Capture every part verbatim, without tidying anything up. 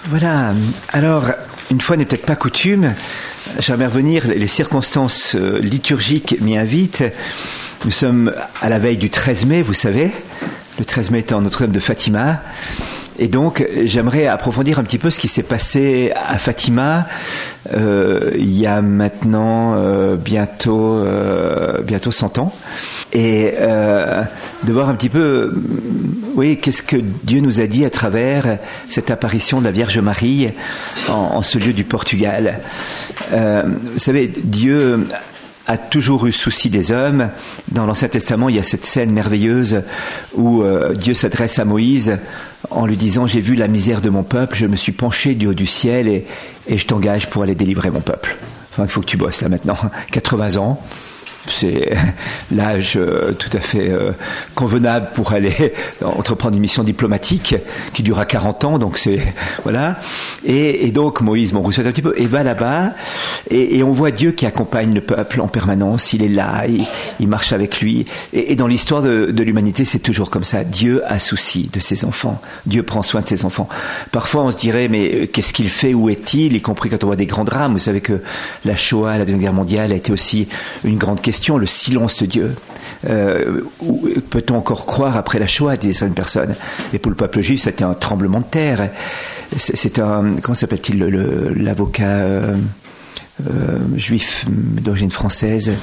Voilà, alors, une fois n'est peut-être pas coutume, j'aimerais revenir, les circonstances liturgiques m'y invitent. Nous sommes à la veille du treize mai, vous savez, le treize mai étant Notre-Dame de Fatima, et donc j'aimerais approfondir un petit peu ce qui s'est passé à Fatima euh, il y a maintenant euh, bientôt, euh, bientôt cent ans, et euh, de voir un petit peu, oui, qu'est-ce que Dieu nous a dit à travers cette apparition de la Vierge Marie en, en ce lieu du Portugal. Euh, vous savez, Dieu a toujours eu souci des hommes. Dans l'Ancien Testament, il y a cette scène merveilleuse où euh, Dieu s'adresse à Moïse en lui disant « J'ai vu la misère de mon peuple, je me suis penché du haut du ciel et, et je t'engage pour aller délivrer mon peuple. » Enfin, il faut que tu bosses là maintenant. quatre-vingts ans. C'est l'âge euh, tout à fait euh, convenable pour aller entreprendre une mission diplomatique qui durera quarante ans, donc c'est voilà. Et, et donc Moïse, bon, vous savez un petit peu, et va là-bas, et, et on voit Dieu qui accompagne le peuple en permanence. Il est là, il, il marche avec lui. Et, et dans l'histoire de, de l'humanité, c'est toujours comme ça. Dieu a souci de ses enfants. Dieu prend soin de ses enfants. Parfois, on se dirait, mais qu'est-ce qu'il fait? Où est-il? Y compris quand on voit des grands drames. Vous savez que la Shoah, la Deuxième Guerre mondiale, a été aussi une grande question. Le silence de Dieu. Euh, peut-on encore croire après la Shoah, disent certaines personnes? Et pour le peuple juif, c'était un tremblement de terre. C'est, c'est un, comment s'appelle-t-il, le, le, l'avocat euh, euh, juif d'origine française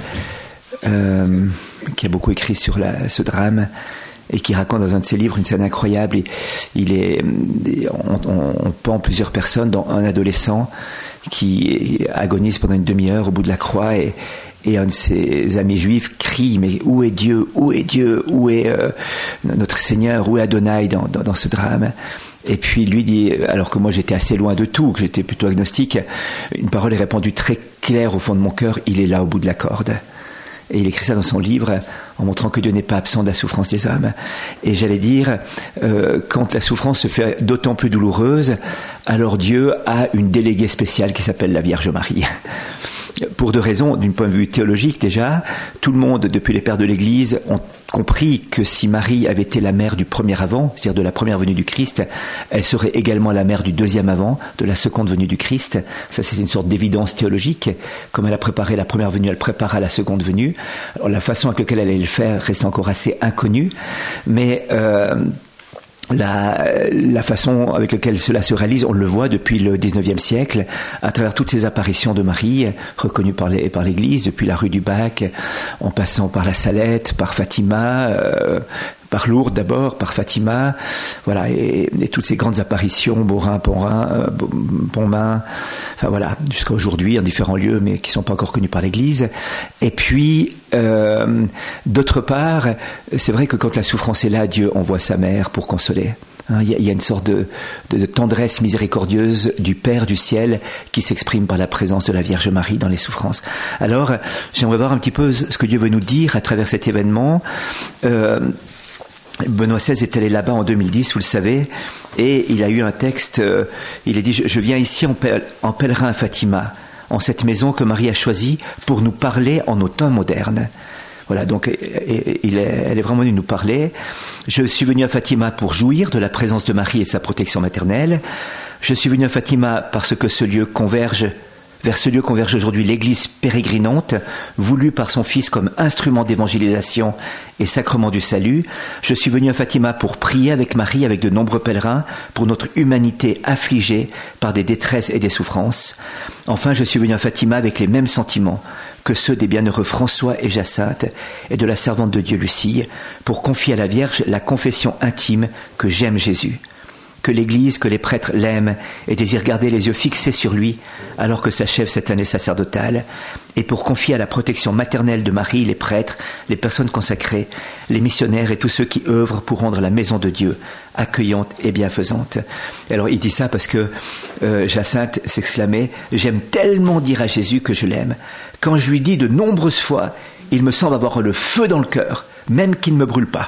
euh, qui a beaucoup écrit sur la, ce drame et qui raconte dans un de ses livres une scène incroyable. Il, il est, on, on, on pend plusieurs personnes, dont un adolescent qui agonise pendant une demi-heure au bout de la croix, et Et un de ses amis juifs crie, mais où est Dieu? Où est Dieu? Où est euh, notre Seigneur? Où est Adonai dans, dans, dans ce drame? Et puis lui dit, alors que moi j'étais assez loin de tout, que j'étais plutôt agnostique, une parole est répandue très claire au fond de mon cœur, il est là au bout de la corde. Et il écrit ça dans son livre en montrant que Dieu n'est pas absent de la souffrance des hommes. Et j'allais dire, euh, quand la souffrance se fait d'autant plus douloureuse, alors Dieu a une déléguée spéciale qui s'appelle la Vierge Marie. Pour deux raisons. D'un point de vue théologique déjà, tout le monde, depuis les pères de l'Église, ont compris que si Marie avait été la mère du premier avant, c'est-à-dire de la première venue du Christ, elle serait également la mère du deuxième avant, de la seconde venue du Christ. Ça, c'est une sorte d'évidence théologique. Comme elle a préparé la première venue, elle prépara la seconde venue. Alors, la façon avec laquelle elle allait le faire reste encore assez inconnue, mais euh, La, la façon avec laquelle cela se réalise, on le voit depuis le dix-neuvième siècle, à travers toutes ces apparitions de Marie, reconnues par, les, par l'Église, depuis la rue du Bac, en passant par la Salette, par Fatima, euh, par Lourdes d'abord, par Fatima, voilà, et, et toutes ces grandes apparitions, Beaurain, Pontmain, euh, Pontmain, enfin voilà, jusqu'à aujourd'hui, en différents lieux, mais qui ne sont pas encore connus par l'Église. Et puis, euh, d'autre part, c'est vrai que quand la souffrance est là, Dieu envoie sa mère pour consoler. Hein, il y a une sorte de, de, de tendresse miséricordieuse du Père du ciel qui s'exprime par la présence de la Vierge Marie dans les souffrances. Alors, j'aimerais voir un petit peu ce que Dieu veut nous dire à travers cet événement. Euh, Benoît seize est allé là-bas en deux mille dix, vous le savez, et il a eu un texte, euh, il a dit « Je viens ici en, pel- en pèlerin à Fatima, en cette maison que Marie a choisie pour nous parler en nos temps modernes. » Voilà, donc il est, elle est vraiment venue nous parler. « Je suis venu à Fatima pour jouir de la présence de Marie et de sa protection maternelle. Je suis venu à Fatima parce que ce lieu converge Vers ce lieu converge aujourd'hui l'Église pérégrinante, voulue par son Fils comme instrument d'évangélisation et sacrement du salut. Je suis venu à Fatima pour prier avec Marie, avec de nombreux pèlerins, pour notre humanité affligée par des détresses et des souffrances. Enfin, je suis venu à Fatima avec les mêmes sentiments que ceux des bienheureux François et Jacinthe et de la servante de Dieu Lucie, pour confier à la Vierge la confession intime que j'aime Jésus. Que l'Église, que les prêtres l'aiment et désirent garder les yeux fixés sur lui alors que s'achève cette année sacerdotale, et pour confier à la protection maternelle de Marie les prêtres, les personnes consacrées, les missionnaires et tous ceux qui œuvrent pour rendre la maison de Dieu accueillante et bienfaisante. Alors il dit ça parce que euh, Jacinthe s'exclamait « J'aime tellement dire à Jésus que je l'aime. Quand je lui dis de nombreuses fois, il me semble avoir le feu dans le cœur, même qu'il ne me brûle pas. »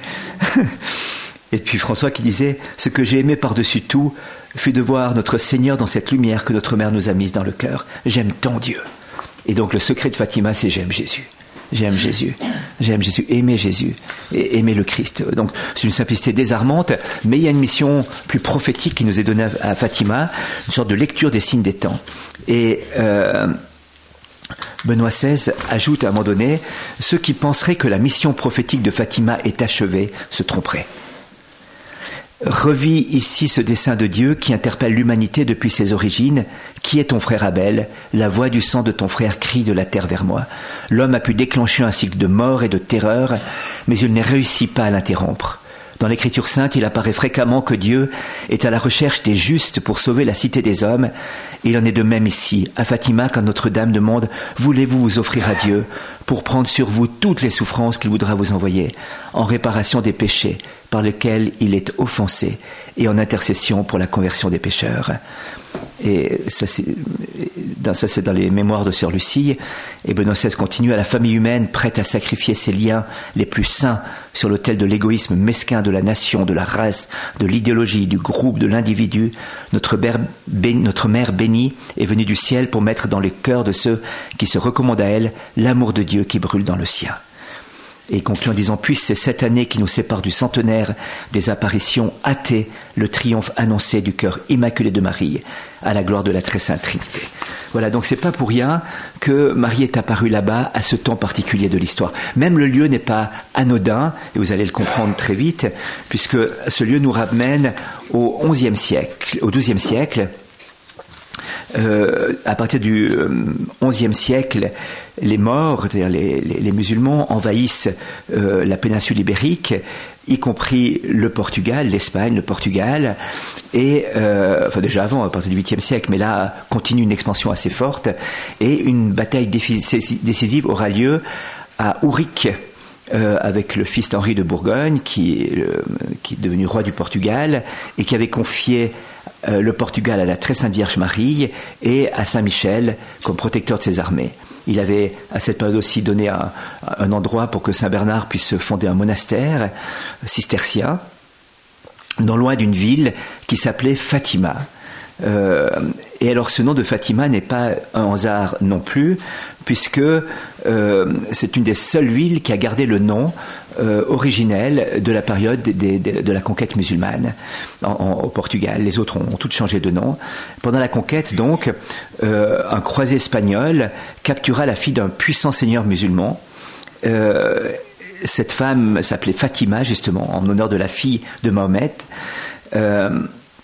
Et puis François qui disait « Ce que j'ai aimé par-dessus tout fut de voir notre Seigneur dans cette lumière que notre mère nous a mise dans le cœur. J'aime tant Dieu. » Et donc le secret de Fatima, c'est « J'aime Jésus. j'aime Jésus, j'aime Jésus, aimez Jésus, et aimez le Christ. Donc c'est une simplicité désarmante, mais il y a une mission plus prophétique qui nous est donnée à Fatima, une sorte de lecture des signes des temps. Et euh, Benoît seize ajoute à un moment donné, ceux qui penseraient que la mission prophétique de Fatima est achevée se tromperaient. Revis ici ce dessein de Dieu qui interpelle l'humanité depuis ses origines. Qui est ton frère Abel ? La voix du sang de ton frère crie de la terre vers moi. L'homme a pu déclencher un cycle de mort et de terreur, mais il ne réussit pas à l'interrompre. Dans l'Écriture sainte, il apparaît fréquemment que Dieu est à la recherche des justes pour sauver la cité des hommes. Il en est de même ici, à Fatima, quand Notre-Dame demande « Voulez-vous vous offrir à Dieu pour prendre sur vous toutes les souffrances qu'il voudra vous envoyer, en réparation des péchés par lesquels il est offensé et en intercession pour la conversion des pécheurs ?» Et ça c'est, dans, ça, c'est dans les mémoires de Sœur Lucie. Et Benoît seize continue, à la famille humaine prête à sacrifier ses liens les plus saints sur l'autel de l'égoïsme mesquin de la nation, de la race, de l'idéologie, du groupe, de l'individu. Notre, béni, notre mère bénie est venue du ciel pour mettre dans les cœurs de ceux qui se recommandent à elle l'amour de Dieu qui brûle dans le sien. Et il conclut en disant, puisse ces sept années qui nous séparent du centenaire des apparitions hâter le triomphe annoncé du cœur immaculé de Marie à la gloire de la très sainte Trinité. Voilà, donc c'est pas pour rien que Marie est apparue là-bas à ce temps particulier de l'histoire. Même le lieu n'est pas anodin, et vous allez le comprendre très vite, puisque ce lieu nous ramène au onzième siècle, au douzième siècle. Euh, à partir du euh, onzième siècle, les Maures, c'est-à-dire les, les, les musulmans, envahissent euh, la péninsule ibérique, y compris le Portugal, l'Espagne, le Portugal, et euh, enfin déjà avant, à partir du huitième siècle, mais là continue une expansion assez forte, et une bataille décisive aura lieu à Ourique, Euh, avec le fils d'Henri de Bourgogne, qui, euh, qui est devenu roi du Portugal, et qui avait confié euh, le Portugal à la très sainte Vierge Marie et à Saint Michel comme protecteur de ses armées. Il avait à cette période aussi donné un, un endroit pour que Saint Bernard puisse fonder un monastère cistercien, non loin d'une ville qui s'appelait Fatima. Euh, et alors ce nom de Fatima n'est pas un hasard non plus, puisque euh, c'est une des seules villes qui a gardé le nom euh, originel de la période des, des, de la conquête musulmane en, en, au Portugal. Les autres ont, ont toutes changé de nom. Pendant la conquête, donc, euh, un croisé espagnol captura la fille d'un puissant seigneur musulman. Euh, cette femme s'appelait Fatima, justement, en honneur de la fille de Mahomet. Euh,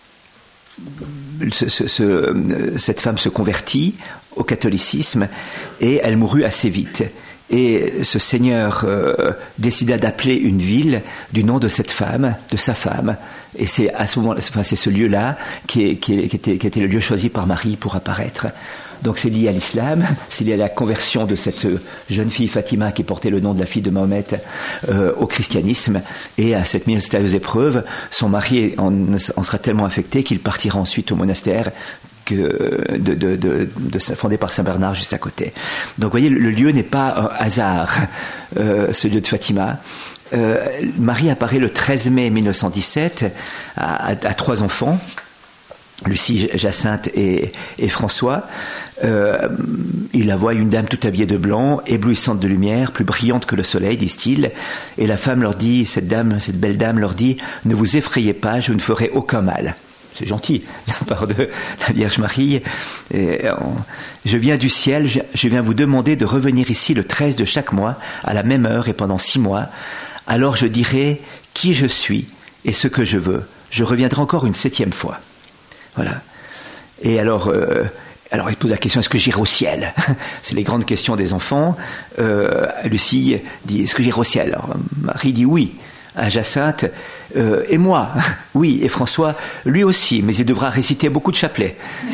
Ce, ce, ce, cette femme se convertit au catholicisme et elle mourut assez vite. Et ce seigneur euh, décida d'appeler une ville du nom de cette femme, de sa femme. Et c'est à ce moment, enfin, c'est ce lieu-là qui, est, qui, est, qui, était, qui était le lieu choisi par Marie pour apparaître. Donc c'est lié à l'islam, c'est lié à la conversion de cette jeune fille Fatima qui portait le nom de la fille de Mahomet euh, au christianisme, et à cette mystérieuse épreuve, son mari en, en sera tellement affecté qu'il partira ensuite au monastère que de, de, de, de, fondé par Saint Bernard juste à côté. Donc vous voyez, le lieu n'est pas un hasard, euh, ce lieu de Fatima. Euh, Marie apparaît le treize mai mille neuf cent dix-sept à, à, à trois enfants, Lucie, Jacinthe et, et François. Euh, il la voit, une dame tout habillée de blanc, éblouissante de lumière, plus brillante que le soleil, disent-ils. Et la femme leur dit, cette dame, cette belle dame leur dit, ne vous effrayez pas, je ne ferai aucun mal. C'est gentil, de la part de la Vierge Marie. Et, je viens du ciel, je, je viens vous demander de revenir ici le treize de chaque mois, à la même heure et pendant six mois. Alors je dirai qui je suis et ce que je veux. Je reviendrai encore une septième fois. Voilà. Et alors, euh, alors il pose la question, est-ce que j'irai au ciel ? C'est les grandes questions des enfants. Euh, Lucie dit, est-ce que j'irai au ciel ? Alors, Marie dit oui. À Jacinthe, euh, et moi, oui. Et François, lui aussi, mais il devra réciter beaucoup de chapelets.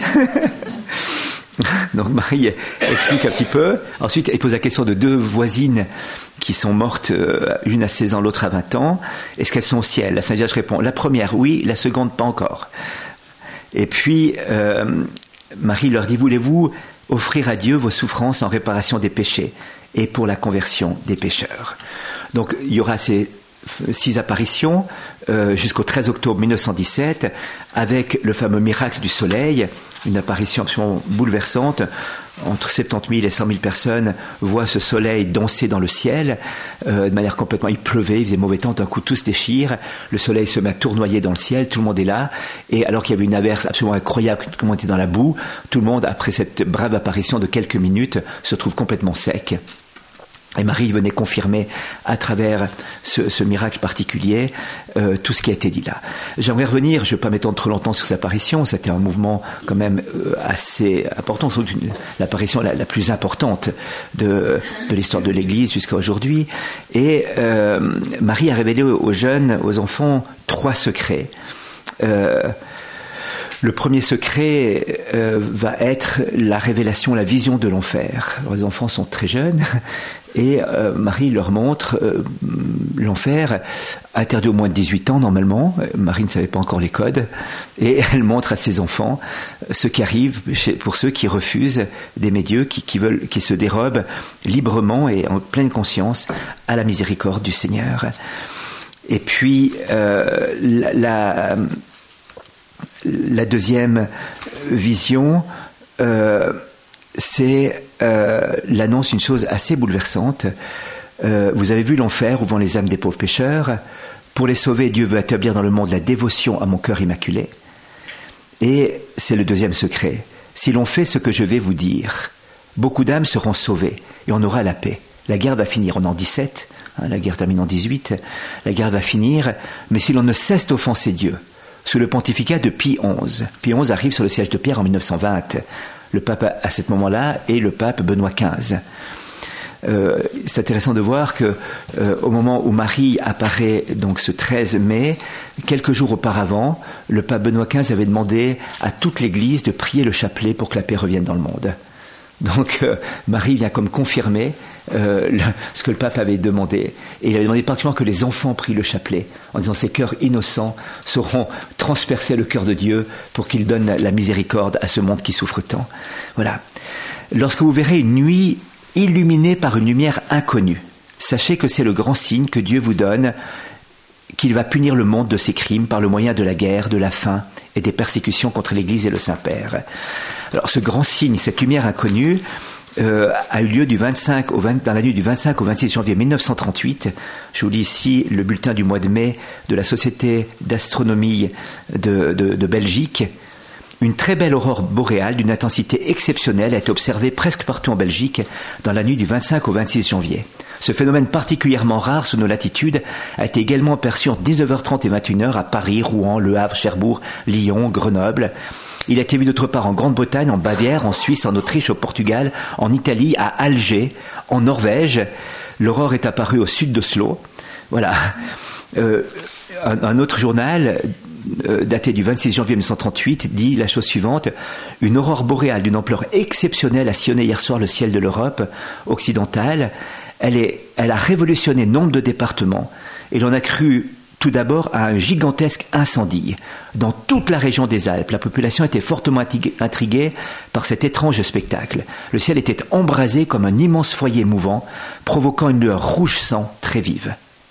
Donc Marie explique un petit peu. Ensuite, elle pose la question de deux voisines qui sont mortes, euh, l'une à seize ans, l'autre à vingt ans. Est-ce qu'elles sont au ciel ? La Sainte Vierge répond, la première, oui, la seconde, pas encore. Et puis, euh, Marie leur dit, voulez-vous offrir à Dieu vos souffrances en réparation des péchés et pour la conversion des pécheurs ? Donc, il y aura ces six apparitions euh, jusqu'au treize octobre mille neuf cent dix-sept, avec le fameux miracle du soleil, une apparition absolument bouleversante. Entre soixante-dix mille et cent mille personnes voient ce soleil danser dans le ciel euh, de manière complètement... Il pleuvait, il faisait mauvais temps, d'un coup tout se déchire, le soleil se met à tournoyer dans le ciel, tout le monde est là, et alors qu'il y avait une averse absolument incroyable, tout le monde était dans la boue, tout le monde, après cette brève apparition de quelques minutes, se trouve complètement sec. Et Marie venait confirmer à travers ce, ce miracle particulier euh, tout ce qui a été dit là. J'aimerais revenir, je ne vais pas m'étendre trop longtemps sur cette apparition, c'était un mouvement quand même euh, assez important, sans doute l'apparition la, la plus importante de, de l'histoire de l'Église jusqu'à aujourd'hui. Et euh, Marie a révélé aux, aux jeunes, aux enfants, trois secrets. Euh, Le premier secret euh, va être la révélation, la vision de l'enfer. Alors, les enfants sont très jeunes et euh, Marie leur montre euh, l'enfer, interdit au moins de dix-huit ans normalement. Marie ne savait pas encore les codes et elle montre à ses enfants ce qui arrive chez, pour ceux qui refusent d'aimer Dieu, qui, qui, veulent, qui se dérobent librement et en pleine conscience à la miséricorde du Seigneur. Et puis euh, la... la La deuxième vision, euh, c'est euh, l'annonce d'une chose assez bouleversante. Euh, vous avez vu l'enfer où vont les âmes des pauvres pécheurs. Pour les sauver, Dieu veut établir dans le monde la dévotion à mon cœur immaculé. Et c'est le deuxième secret. Si l'on fait ce que je vais vous dire, beaucoup d'âmes seront sauvées et on aura la paix. La guerre va finir en an dix-sept, hein, la guerre termine en dix-huit. La guerre va finir, mais si l'on ne cesse d'offenser Dieu, sous le pontificat de Pie onze. Pie onze arrive sur le siège de Pierre en mille neuf cent vingt. Le pape à ce moment-là est le pape Benoît quinze. Euh, c'est intéressant de voir que euh, au moment où Marie apparaît donc ce treize mai, quelques jours auparavant, le pape Benoît quinze avait demandé à toute l'Église de prier le chapelet pour que la paix revienne dans le monde. Donc euh, Marie vient comme confirmer euh, le, ce que le pape avait demandé. Et il avait demandé particulièrement que les enfants prient le chapelet, en disant ces cœurs innocents sauront transpercer le cœur de Dieu pour qu'il donne la miséricorde à ce monde qui souffre tant. Voilà. Lorsque vous verrez une nuit illuminée par une lumière inconnue, sachez que c'est le grand signe que Dieu vous donne, qu'il va punir le monde de ses crimes par le moyen de la guerre, de la faim et des persécutions contre l'Église et le Saint-Père. Alors ce grand signe, cette lumière inconnue, euh, a eu lieu du vingt-cinq au vingt, dans la nuit du vingt-cinq au vingt-six janvier mille neuf cent trente-huit. Je vous lis ici le bulletin du mois de mai de la Société d'astronomie de, de, de Belgique. Une très belle aurore boréale d'une intensité exceptionnelle a été observée presque partout en Belgique dans la nuit du vingt-cinq au vingt-six janvier. Ce phénomène particulièrement rare sous nos latitudes a été également aperçu entre dix-neuf heures trente et vingt et une heures à Paris, Rouen, Le Havre, Cherbourg, Lyon, Grenoble. Il a été vu d'autre part en Grande-Bretagne, en Bavière, en Suisse, en Autriche, au Portugal, en Italie, à Alger, en Norvège. L'aurore est apparue au sud d'Oslo. Voilà. Euh, un, un autre journal, euh, daté du vingt-six janvier mille neuf cent trente-huit, dit la chose suivante. Une aurore boréale d'une ampleur exceptionnelle a sillonné hier soir le ciel de l'Europe occidentale. Elle, est, elle a révolutionné nombre de départements et l'on a cru tout d'abord à un gigantesque incendie. Dans toute la région des Alpes, la population était fortement intriguée par cet étrange spectacle. Le ciel était embrasé comme un immense foyer mouvant, provoquant une lueur rouge sang très vive.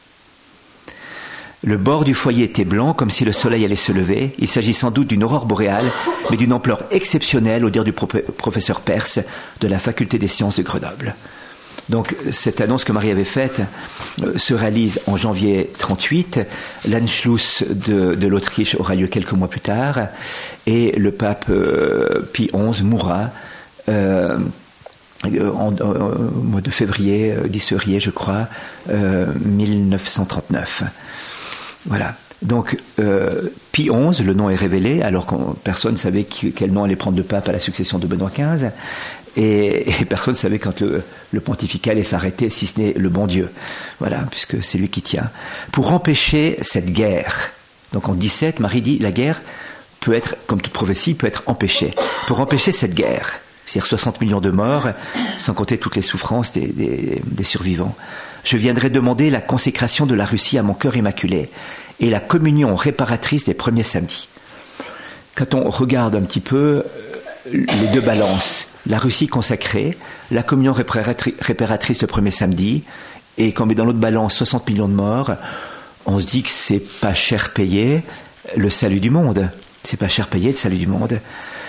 Le bord du foyer était blanc, comme si le soleil allait se lever. Il s'agit sans doute d'une aurore boréale, mais d'une ampleur exceptionnelle, au dire du pro- professeur Perse de la faculté des sciences de Grenoble. Donc cette annonce que Marie avait faite euh, se réalise en janvier trente-huit. L'Anschluss de, de l'Autriche aura lieu quelques mois plus tard et le pape euh, Pie onze mourra euh, en, en, au mois de février, dix février je crois, euh, mille neuf cent trente-neuf. Voilà. Donc euh, Pie onze, le nom est révélé alors que personne ne savait qui, quel nom allait prendre le pape à la succession de Benoît quinze. Et, et personne ne savait quand le, le pontificat allait s'arrêter, si ce n'est le bon Dieu. Voilà, puisque c'est lui qui tient. Pour empêcher cette guerre, donc en dix-sept, Marie dit, la guerre peut être, comme toute prophétie, peut être empêchée. Pour empêcher cette guerre, c'est-à-dire soixante millions de morts, sans compter toutes les souffrances des, des, des survivants, je viendrai demander la consécration de la Russie à mon cœur immaculé et la communion réparatrice des premiers samedis. Quand on regarde un petit peu les deux balances, la Russie consacrée, la communion réparatrice le premier samedi, et quand on met dans l'autre balance soixante millions de morts, on se dit que c'est pas cher payé le salut du monde. C'est pas cher payé le salut du monde.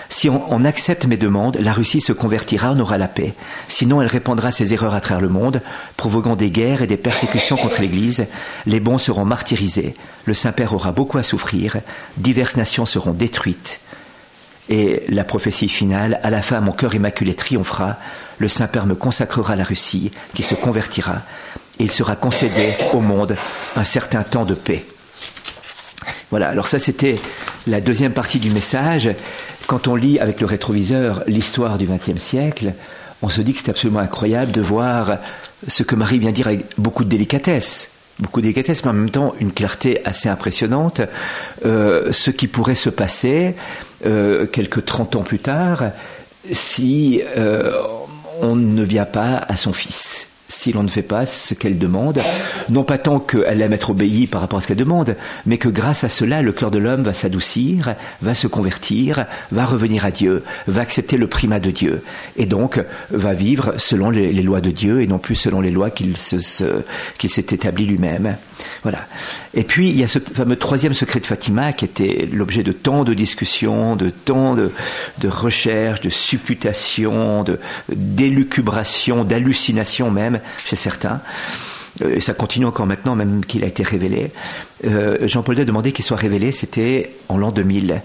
Si on, on accepte mes demandes, la Russie se convertira, on aura la paix. Sinon, elle répandra ses erreurs à travers le monde, provoquant des guerres et des persécutions contre l'Église. Les bons seront martyrisés. Le Saint-Père aura beaucoup à souffrir. Diverses nations seront détruites. Et la prophétie finale, à la fin, mon cœur immaculé triomphera. Le Saint-Père me consacrera à la Russie, qui se convertira. Et il sera concédé au monde un certain temps de paix. Voilà, alors ça c'était la deuxième partie du message. Quand on lit avec le rétroviseur l'histoire du vingtième siècle, on se dit que c'est absolument incroyable de voir ce que Marie vient dire avec beaucoup de délicatesse. Beaucoup de délicatesse, mais en même temps une clarté assez impressionnante. Euh, ce qui pourrait se passer euh, quelques trente ans plus tard si euh, on ne vient pas à son fils. Si l'on ne fait pas ce qu'elle demande, non pas tant qu'elle aime être obéie par rapport à ce qu'elle demande, mais que grâce à cela, le cœur de l'homme va s'adoucir, va se convertir, va revenir à Dieu, va accepter le primat de Dieu, et donc va vivre selon les, les lois de Dieu et non plus selon les lois qu'il, se, se, qu'il s'est établi lui-même. Voilà. Et puis, il y a ce fameux troisième secret de Fatima qui était l'objet de tant de discussions, de tant de, de recherches, de supputations, de, d'élucubrations, d'hallucinations même chez certains. Et ça continue encore maintenant, même qu'il a été révélé. Euh, Jean-Paul deux a demandé qu'il soit révélé, c'était en l'an deux mille.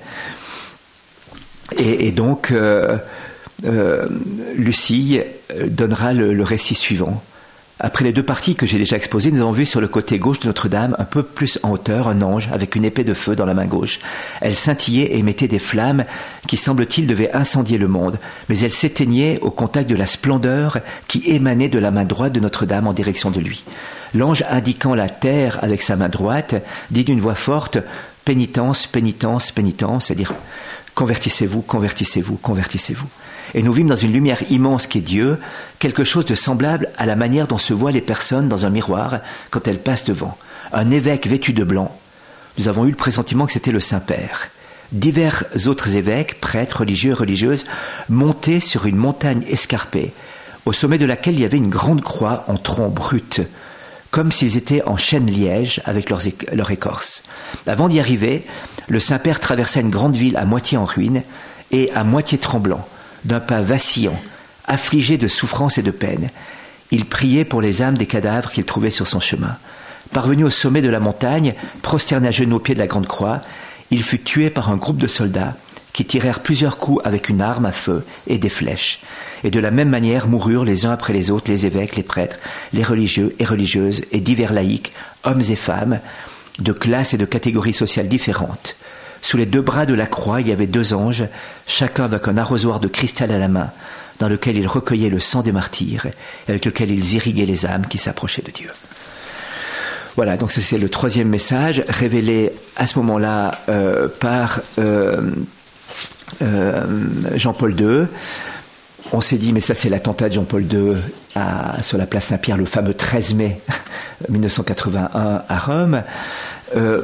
Et, et donc, euh, euh, Lucie donnera le, le récit suivant. Après les deux parties que j'ai déjà exposées, nous avons vu sur le côté gauche de Notre-Dame, un peu plus en hauteur, un ange avec une épée de feu dans la main gauche. Elle scintillait et émettait des flammes qui, semble-t-il, devaient incendier le monde. Mais elle s'éteignait au contact de la splendeur qui émanait de la main droite de Notre-Dame en direction de lui. L'ange, indiquant la terre avec sa main droite, dit d'une voix forte « Pénitence, pénitence, pénitence », c'est-à-dire « Convertissez-vous, convertissez-vous, convertissez-vous ». Et nous vîmes dans une lumière immense qui est Dieu, quelque chose de semblable à la manière dont se voient les personnes dans un miroir quand elles passent devant. Un évêque vêtu de blanc. Nous avons eu le pressentiment que c'était le Saint-Père. Divers autres évêques, prêtres, religieux et religieuses, montaient sur une montagne escarpée, au sommet de laquelle il y avait une grande croix en tronc brut, comme s'ils étaient en chêne-liège avec leurs é- leur écorce. Avant d'y arriver, le Saint-Père traversa une grande ville à moitié en ruine et à moitié tremblant, d'un pas vacillant, affligé de souffrance et de peine. Il priait pour les âmes des cadavres qu'il trouvait sur son chemin. Parvenu au sommet de la montagne, prosterné à genoux au pied de la grande croix, il fut tué par un groupe de soldats qui tirèrent plusieurs coups avec une arme à feu et des flèches. Et de la même manière moururent les uns après les autres les évêques, les prêtres, les religieux et religieuses et divers laïcs, hommes et femmes, de classes et de catégories sociales différentes. Sous les deux bras de la croix, il y avait deux anges, chacun avec un arrosoir de cristal à la main, dans lequel ils recueillaient le sang des martyrs, et avec lequel ils irriguaient les âmes qui s'approchaient de Dieu. Voilà, donc ça c'est le troisième message, révélé à ce moment-là euh, par euh, euh, Jean-Paul deux. On s'est dit, mais ça c'est l'attentat de Jean-Paul deux à, sur la place Saint-Pierre, le fameux treize mai mille neuf cent quatre-vingt-un à Rome. Euh,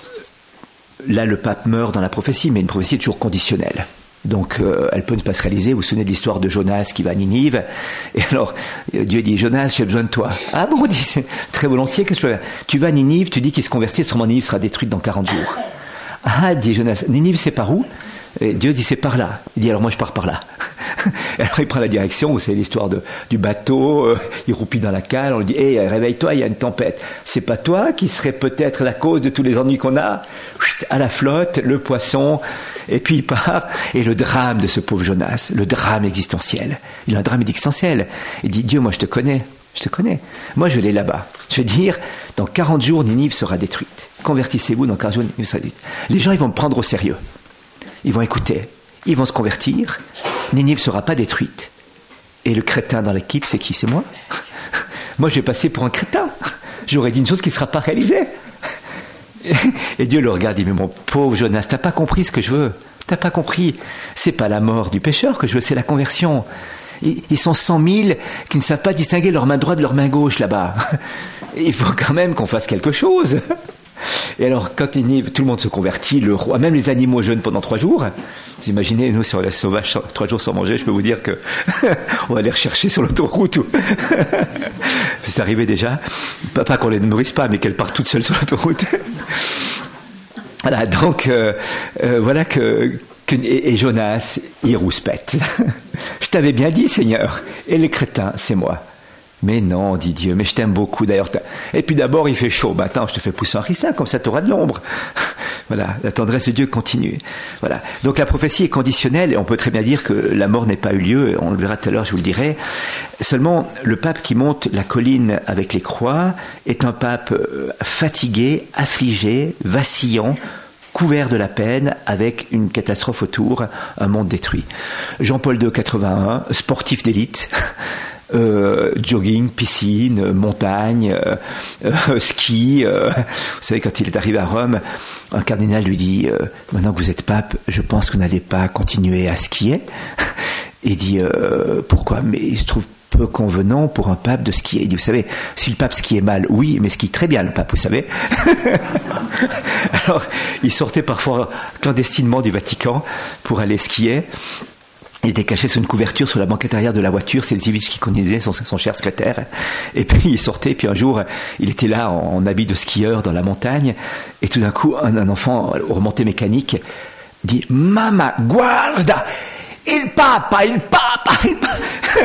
Là, le pape meurt dans la prophétie, mais une prophétie est toujours conditionnelle. Donc, euh, elle peut ne pas se réaliser. Vous vous souvenez de l'histoire de Jonas qui va à Ninive. Et alors, Dieu dit, Jonas, j'ai besoin de toi. Ah bon, dit, c'est très volontiers, qu'est-ce que je peux faire ? Tu vas à Ninive, tu dis qu'il se convertit, autrement Ninive sera détruite dans quarante jours. Ah, dit Jonas, Ninive, c'est par où ? Et Dieu dit, c'est par là. Il dit, alors moi, je pars par là. Et alors, il prend la direction, vous savez l'histoire de, du bateau, euh, il roupille dans la cale, on lui dit, hé, hey, réveille-toi, il y a une tempête. C'est pas toi qui serait peut-être la cause de tous les ennuis qu'on a ? Chut, à la flotte, le poisson, et puis il part. Et le drame de ce pauvre Jonas, le drame existentiel. Il a un drame existentiel. Il dit, Dieu, moi, je te connais. Je te connais. Moi, je vais aller là-bas. Je vais dire, dans quarante jours, Ninive sera détruite. Convertissez-vous, dans quarante jours, Ninive sera détruite. Les gens, ils vont me prendre au sérieux. Ils vont écouter. Ils vont se convertir. Ninive ne sera pas détruite. Et le crétin dans l'équipe, c'est qui ? C'est moi. Moi, je vais passer pour un crétin. J'aurais dit une chose qui ne sera pas réalisée. Et Dieu le regarde et dit, mais mon pauvre Jonas, t'as pas compris ce que je veux. T'as pas compris. C'est pas la mort du pécheur que je veux, c'est la conversion. Ils sont cent mille qui ne savent pas distinguer leur main droite de leur main gauche là-bas. Il faut quand même qu'on fasse quelque chose. Et alors, quand il, tout le monde se convertit, le roi, même les animaux jeûnent pendant trois jours. Vous imaginez, nous, si on laisse sauvage trois jours sans manger, je peux vous dire que on va les rechercher sur l'autoroute. C'est arrivé déjà. Pas, pas qu'on les nourrisse pas, mais qu'elles partent toutes seules sur l'autoroute. Voilà, donc, euh, euh, voilà que que, et, et Jonas, il rouspète. Je t'avais bien dit, Seigneur. Et les crétins, c'est moi. Mais non, dit Dieu, mais je t'aime beaucoup d'ailleurs. Et puis d'abord, il fait chaud. Maintenant, je te fais pousser un ricin, comme ça tu auras de l'ombre. Voilà, la tendresse de Dieu continue. Voilà. Donc la prophétie est conditionnelle et on peut très bien dire que la mort n'est pas eu lieu. On le verra tout à l'heure, je vous le dirai. Seulement, le pape qui monte la colline avec les croix est un pape fatigué, affligé, vacillant, couvert de la peine, avec une catastrophe autour, un monde détruit. Jean-Paul deux, quatre-vingt-un, sportif d'élite. Euh, jogging, piscine, montagne, euh, euh, ski. Euh, vous savez, quand il est arrivé à Rome, un cardinal lui dit euh, « Maintenant que vous êtes pape, je pense que vous n'allez pas continuer à skier. » Il dit euh, « Pourquoi ?» Mais il se trouve peu convenant pour un pape de skier. Il dit « Vous savez, si le pape skiait mal, oui, mais skie très bien le pape, vous savez. » Alors, il sortait parfois clandestinement du Vatican pour aller skier. Il était caché sous une couverture sur la banquette arrière de la voiture. C'est Zivitch qui connaissait son, son cher secrétaire. Et puis il sortait. Puis un jour, il était là en, en habit de skieur dans la montagne. Et tout d'un coup, un, un enfant au remonté mécanique dit « Mama, guarda, il papa, il papa, il papa !»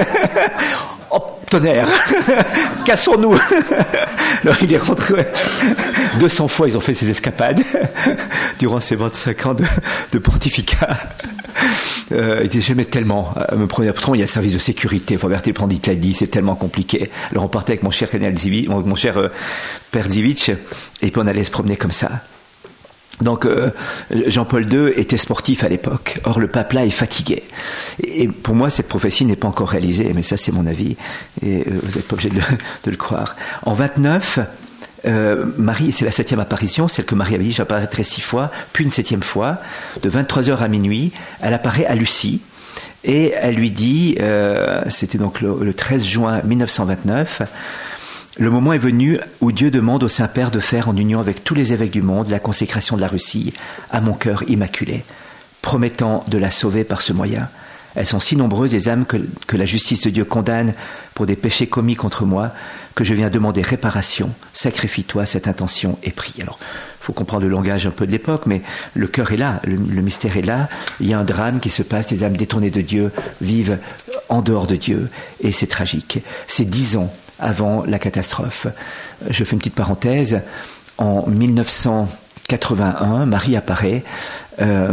Oh, tonnerre, cassons-nous. Alors il est rentré deux cents fois, ils ont fait ces escapades durant ces vingt-cinq ans de, de pontificat. Euh, il dit, j'aimais tellement euh, me prenait pourtant il y a un service de sécurité, il faut avertir le prendre d'Italie, c'est tellement compliqué. Alors on partait avec mon cher Cardinal Zivitch, mon, mon cher euh, père Zivitch, et puis on allait se promener comme ça. Donc euh, Jean-Paul deux était sportif à l'époque. Or le pape là est fatigué. Et, et pour moi cette prophétie n'est pas encore réalisée, mais ça c'est mon avis, et euh, vous n'êtes pas obligé de, de le croire. En vingt-neuf, Euh, Marie, c'est la septième apparition, celle que Marie avait dit, j'apparaîtrai six fois, puis une septième fois, de vingt-trois heures à minuit, elle apparaît à Lucie, et elle lui dit, euh, c'était donc le, le treize juin mille neuf cent vingt-neuf, le moment est venu où Dieu demande au Saint-Père de faire, en union avec tous les évêques du monde, la consécration de la Russie à mon cœur immaculé, promettant de la sauver par ce moyen. Elles sont si nombreuses, les âmes que, que la justice de Dieu condamne pour des péchés commis contre moi, que je viens demander réparation. Sacrifie-toi, cette intention est prise. Alors, il faut comprendre le langage un peu de l'époque, mais le cœur est là, le, le mystère est là. Il y a un drame qui se passe, les âmes détournées de Dieu vivent en dehors de Dieu, et c'est tragique. C'est dix ans avant la catastrophe. Je fais une petite parenthèse. En mille neuf cent quatre-vingt-un, Marie apparaît euh,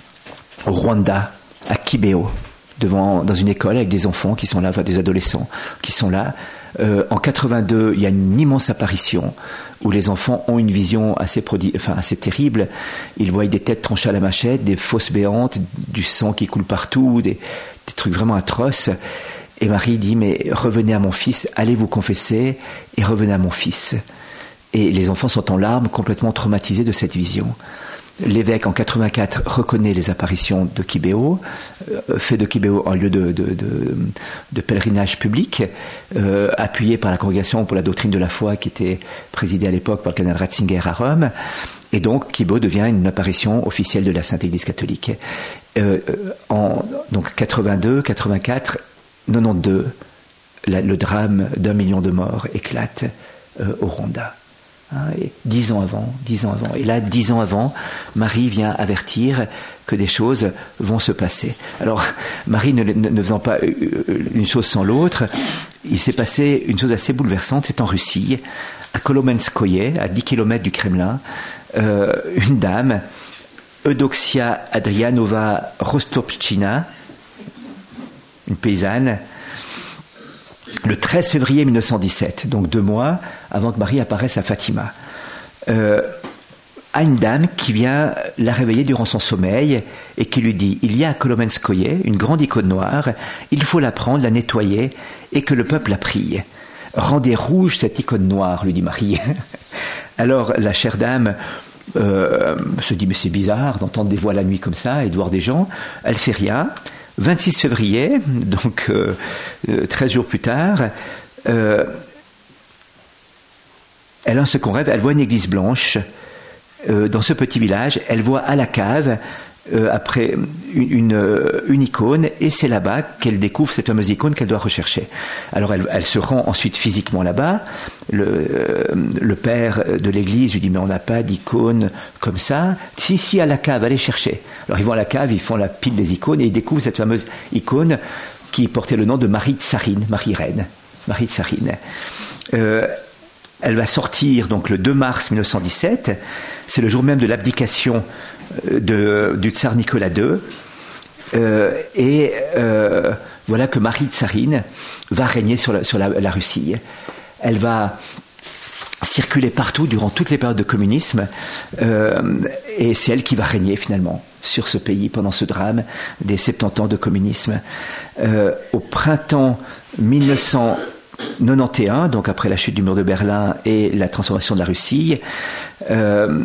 au Rwanda, à Kibeho, devant, dans une école avec des enfants qui sont là, enfin des adolescents qui sont là. Euh, en quatre-vingt-deux, il y a une immense apparition où les enfants ont une vision assez, prodi- enfin, assez terrible. Ils voient des têtes tranchées à la machette, des fosses béantes, du sang qui coule partout, des, des trucs vraiment atroces. Et Marie dit, mais revenez à mon fils, allez vous confesser et revenez à mon fils. Et les enfants sont en larmes, complètement traumatisés de cette vision. L'évêque, en quatre-vingt-quatre, reconnaît les apparitions de Kibeho, euh, fait de Kibeho un lieu de, de, de, de pèlerinage public, euh, appuyé par la Congrégation pour la doctrine de la foi qui était présidée à l'époque par le cardinal Ratzinger à Rome. Et donc, Kibeho devient une apparition officielle de la Sainte Église catholique. Euh, en donc quatre-vingt-deux, quatre-vingt-quatre, quatre-vingt-douze, la, le drame d'un million de morts éclate euh, au Rwanda. Hein, et dix ans avant, dix ans avant. Et là, dix ans avant, Marie vient avertir que des choses vont se passer. Alors, Marie ne, ne, ne faisant pas une chose sans l'autre, il s'est passé une chose assez bouleversante. C'est en Russie, à Kolomenskoye, à dix kilomètres du Kremlin, euh, une dame, Eudoxia Adrianova Rostopchina, une paysanne, le treize février mille neuf cent dix-sept, donc deux mois avant que Marie apparaisse à Fatima, euh, à une dame qui vient la réveiller durant son sommeil et qui lui dit, il y a à Kolomenskoye une grande icône noire, il faut la prendre, la nettoyer et que le peuple la prie. Rendez rouge cette icône noire, lui dit Marie. Alors la chère dame euh, se dit, mais c'est bizarre d'entendre des voix la nuit comme ça et de voir des gens. Elle fait rien. vingt-six février, donc euh, euh, treize jours plus tard, euh, elle a un second rêve, elle voit une église blanche euh, dans ce petit village, elle voit à la cave euh, après une, une, une icône, et c'est là-bas qu'elle découvre cette fameuse icône qu'elle doit rechercher. Alors elle, elle se rend ensuite physiquement là-bas. Le, euh, le père de l'église lui dit mais on n'a pas d'icône comme ça. Si, si, à la cave, allez chercher. Alors ils vont à la cave, ils font la pile des icônes et ils découvrent cette fameuse icône qui portait le nom de Marie Tsarine, Marie-Reine. Marie Tsarine. Euh, elle va sortir donc le deux mars mille neuf cent dix-sept. C'est le jour même de l'abdication de, du tsar Nicolas deux. Euh, et euh, voilà que Marie Tsarine va régner sur la, sur la, la Russie. Elle va circuler partout durant toutes les périodes de communisme, euh, et c'est elle qui va régner finalement sur ce pays pendant ce drame des soixante-dix ans de communisme. Euh, au printemps mille neuf cent quatre-vingt-onze, donc après la chute du mur de Berlin et la transformation de la Russie, euh,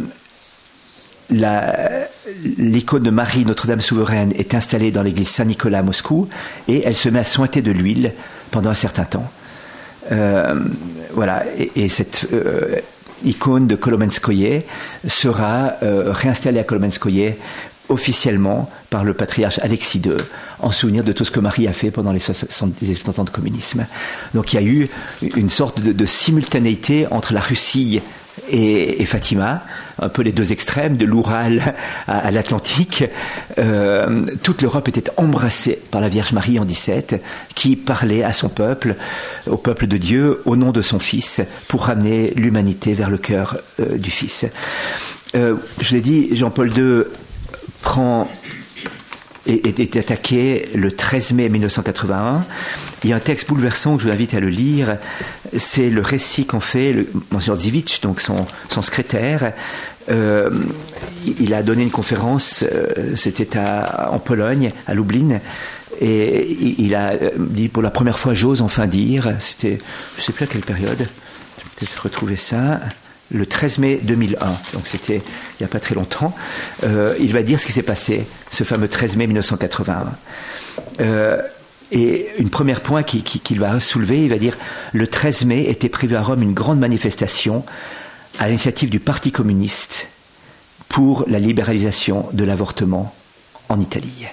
la, l'icône de Marie Notre-Dame souveraine est installée dans l'église Saint-Nicolas à Moscou, et elle se met à sointer de l'huile pendant un certain temps. Euh, voilà, et, et cette euh, icône de Kolomenskoye sera euh, réinstallée à Kolomenskoye officiellement par le patriarche Alexis deux, en souvenir de tout ce que Marie a fait pendant les soixante ans de communisme. Donc il y a eu une sorte de, de simultanéité entre la Russie et, et Fatima, un peu les deux extrêmes, de l'Oural à, à l'Atlantique. Euh, toute l'Europe était embrassée par la Vierge Marie en dix-sept, qui parlait à son peuple, au peuple de Dieu, au nom de son Fils, pour ramener l'humanité vers le cœur euh, du Fils. Euh, je vous ai dit, Jean-Paul deux prend est, est attaqué le treize mai mille neuf cent quatre-vingt-un. Il y a un texte bouleversant que je vous invite à le lire. C'est le récit qu'en fait le Monseigneur Dziwicz, donc son, son secrétaire. Euh, il a donné une conférence, euh, c'était à, en Pologne, à Lublin, et il, il a dit pour la première fois j'ose enfin dire, c'était, je ne sais plus à quelle période, je vais peut-être retrouver ça, le treize mai deux mille un, donc c'était il n'y a pas très longtemps, euh, il va dire ce qui s'est passé, ce fameux treize mai mille neuf cent quatre-vingt-un. Euh, et une première point qu'il qui, qui va soulever, il va dire le treize mai était prévu à Rome une grande manifestation à l'initiative du Parti communiste pour la libéralisation de l'avortement en Italie.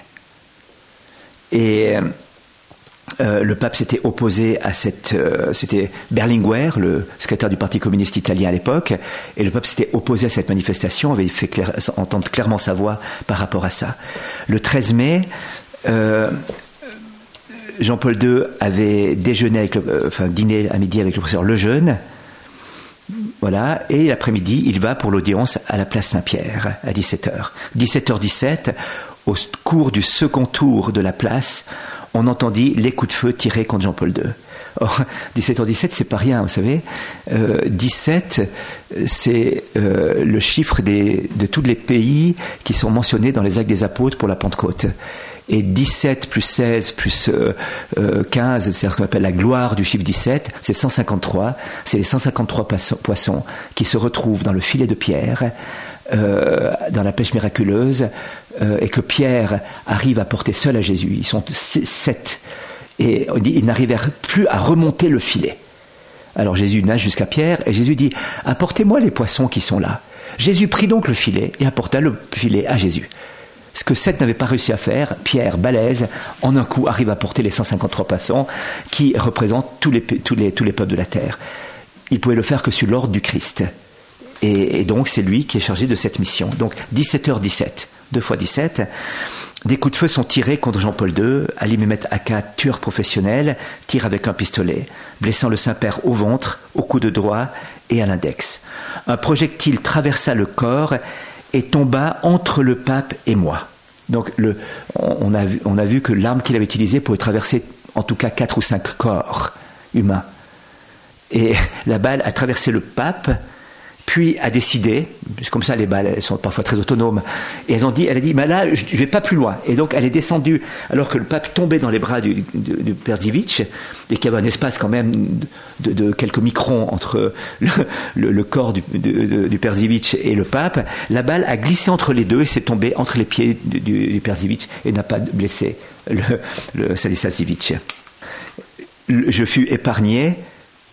Et euh, le pape s'était opposé à cette... Euh, c'était Berlinguer, le secrétaire du Parti communiste italien à l'époque, et le pape s'était opposé à cette manifestation, avait fait clair, entendre clairement sa voix par rapport à ça. Le treize mai... Euh, Jean-Paul deux avait déjeuné avec le, euh, enfin dîné à midi avec le professeur Lejeune, voilà, et l'après-midi, il va pour l'audience à la place Saint-Pierre à dix-sept heures. dix-sept heures dix-sept, au cours du second tour de la place, on entendit les coups de feu tirés contre Jean-Paul deux. Or, dix-sept heures dix-sept, c'est pas rien, vous savez. Euh, dix-sept, c'est euh, le chiffre des, de tous les pays qui sont mentionnés dans les Actes des Apôtres pour la Pentecôte. Et dix-sept plus seize plus euh, euh, quinze, c'est ce qu'on appelle la gloire du chiffre dix-sept, c'est cent cinquante-trois. C'est les cent cinquante-trois poissons qui se retrouvent dans le filet de Pierre, euh, dans la pêche miraculeuse, euh, et que Pierre arrive à porter seul à Jésus. Ils sont sept. Et on dit, ils n'arrivèrent plus à remonter le filet. Alors Jésus nage jusqu'à Pierre, et Jésus dit « Apportez-moi les poissons qui sont là ». Jésus prit donc le filet et apporta le filet à Jésus. Ce que sept n'avaient pas réussi à faire, Pierre, balèze, en un coup arrive à porter les cent cinquante-trois poissons qui représentent tous les, tous les, tous les peuples de la terre. Il pouvait le faire que sur l'ordre du Christ. Et, et donc c'est lui qui est chargé de cette mission. Donc dix-sept heures dix-sept, deux fois dix-sept, des coups de feu sont tirés contre Jean-Paul deux. Ali Mehmet Aka, tueur professionnel, tire avec un pistolet, blessant le Saint-Père au ventre, au coude droit et à l'index. Un projectile traversa le corps et tomba entre le pape et moi. Donc le, on, a vu, on a vu que l'arme qu'il avait utilisée pouvait traverser en tout cas quatre ou cinq corps humains. Et la balle a traversé le pape, puis a décidé, comme ça les balles elles sont parfois très autonomes, et elles ont dit, elle a dit, mais là je ne vais pas plus loin. Et donc elle est descendue, alors que le pape tombait dans les bras du, du, du père Dziwicz, et qu'il y avait un espace quand même de, de quelques microns entre le, le, le corps du, de, du père Dziwicz et le pape. La balle a glissé entre les deux et s'est tombée entre les pieds du, du, du père Dziwicz et n'a pas blessé le, le Stanislas Dziwicz. Je fus épargné.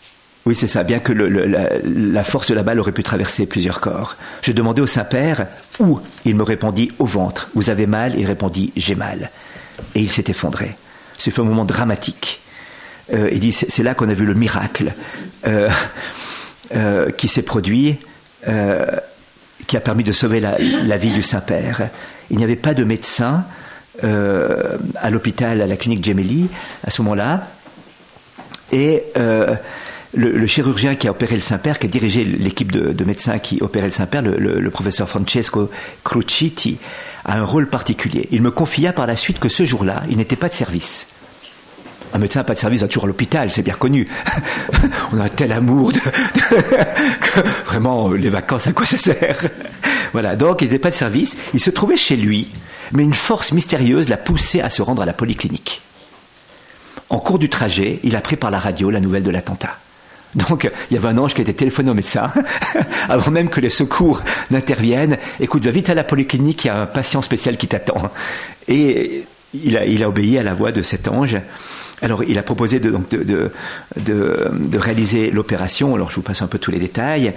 Oui, c'est ça, bien que le, le, la, la force de la balle aurait pu traverser plusieurs corps. Je demandais au Saint-Père où. Il me répondit au ventre. Vous avez mal? Il répondit j'ai mal. Et il s'est effondré. Ce fut un moment dramatique. Euh, il dit c'est, c'est là qu'on a vu le miracle euh, euh, qui s'est produit, euh, qui a permis de sauver la, la vie du Saint-Père. Il n'y avait pas de médecin euh, à l'hôpital, à la clinique Gemelli, à ce moment-là. Et euh, le, le chirurgien qui a opéré le Saint-Père, qui a dirigé l'équipe de, de médecins qui opérait le Saint-Père, le, le, le professeur Francesco Cruciti, a un rôle particulier. Il me confia par la suite que ce jour-là, il n'était pas de service. Un médecin n'a pas de service, toujours à l'hôpital, c'est bien connu. On a un tel amour de, de, que vraiment, les vacances, à quoi ça sert? Voilà, donc il n'était pas de service. Il se trouvait chez lui, mais une force mystérieuse l'a poussé à se rendre à la polyclinique. En cours du trajet, il a pris par la radio la nouvelle de l'attentat. Donc, il y avait un ange qui était téléphoné au médecin, avant même que les secours n'interviennent. Écoute, va vite à la polyclinique, il y a un patient spécial qui t'attend. Et il a, il a obéi à la voix de cet ange. Alors, il a proposé de, donc de, de, de, de réaliser l'opération. Alors, je vous passe un peu tous les détails.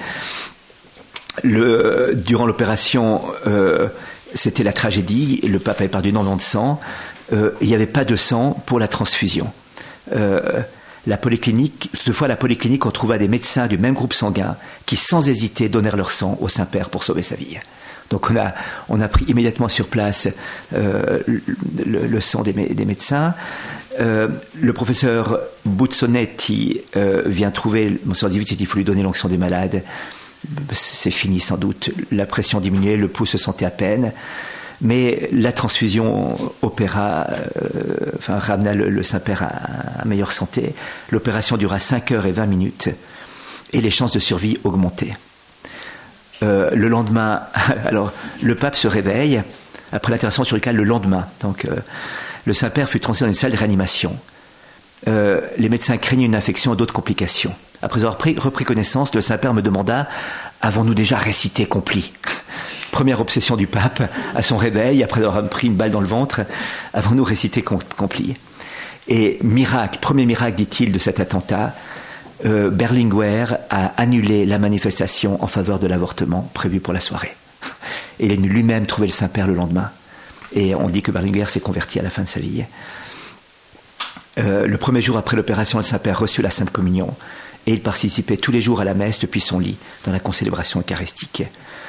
Le, durant l'opération, euh, c'était la tragédie. Le pape avait perdu énormément de sang. Euh, il n'y avait pas de sang pour la transfusion. Euh, la polyclinique, toutefois, à la polyclinique, on trouva des médecins du même groupe sanguin qui, sans hésiter, donnèrent leur sang au Saint-Père pour sauver sa vie. Donc, on a, on a pris immédiatement sur place euh, le, le sang des, des médecins. Euh, le professeur Buzzonetti euh, vient trouver Monsieur Zivich, il faut lui donner l'onction des malades. C'est fini sans doute. La pression diminuait, le pouls se sentait à peine. Mais la transfusion opéra, euh, enfin, ramena le, le Saint-Père à, à meilleure santé. L'opération dura cinq heures et vingt minutes et les chances de survie augmentaient. Euh, le lendemain, alors le pape se réveille après l'intervention chirurgicale le lendemain. Donc euh, le Saint-Père fut transféré dans une salle de réanimation. Euh, les médecins craignaient une infection et d'autres complications. Après avoir pris, repris connaissance, le Saint-Père me demanda « Avons-nous déjà récité Compli ?» Première obsession du pape, à son réveil, après avoir pris une balle dans le ventre, « Avons-nous récité Compli ?» Et miracle, premier miracle, dit-il, de cet attentat, euh, Berlinguer a annulé la manifestation en faveur de l'avortement prévue pour la soirée. Et il est venu lui-même trouver le Saint-Père le lendemain. Et on dit que Berlinguer s'est converti à la fin de sa vie. Euh, le premier jour après l'opération, le Saint-Père reçut la Sainte Communion et il participait tous les jours à la messe depuis son lit dans la concélébration eucharistique.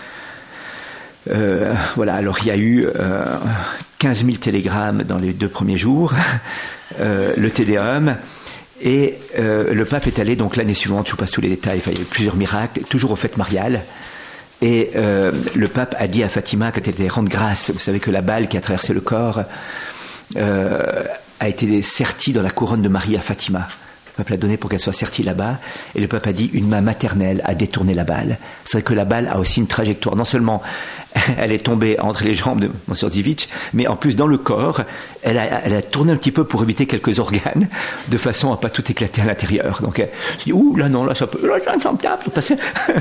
Euh, voilà, alors il y a eu euh, quinze mille télégrammes dans les deux premiers jours, euh, le Te Deum, et euh, le pape est allé donc l'année suivante, je vous passe tous les détails, enfin, il y a eu plusieurs miracles, toujours aux fêtes mariales. Et euh, le pape a dit à Fatima, quand elle était rendre grâce, vous savez que la balle qui a traversé le corps euh, a été sertie dans la couronne de Marie à Fatima. Le pape l'a donnée pour qu'elle soit sertie là-bas. Et le pape a dit, une main maternelle a détourné la balle. C'est vrai que la balle a aussi une trajectoire. Non seulement elle est tombée entre les jambes de Monsieur Zivich, mais en plus dans le corps, elle a, elle a tourné un petit peu pour éviter quelques organes, de façon à pas tout éclater à l'intérieur. Donc elle se dit, ouh, là non, là ça peut, là ça me tape, passer.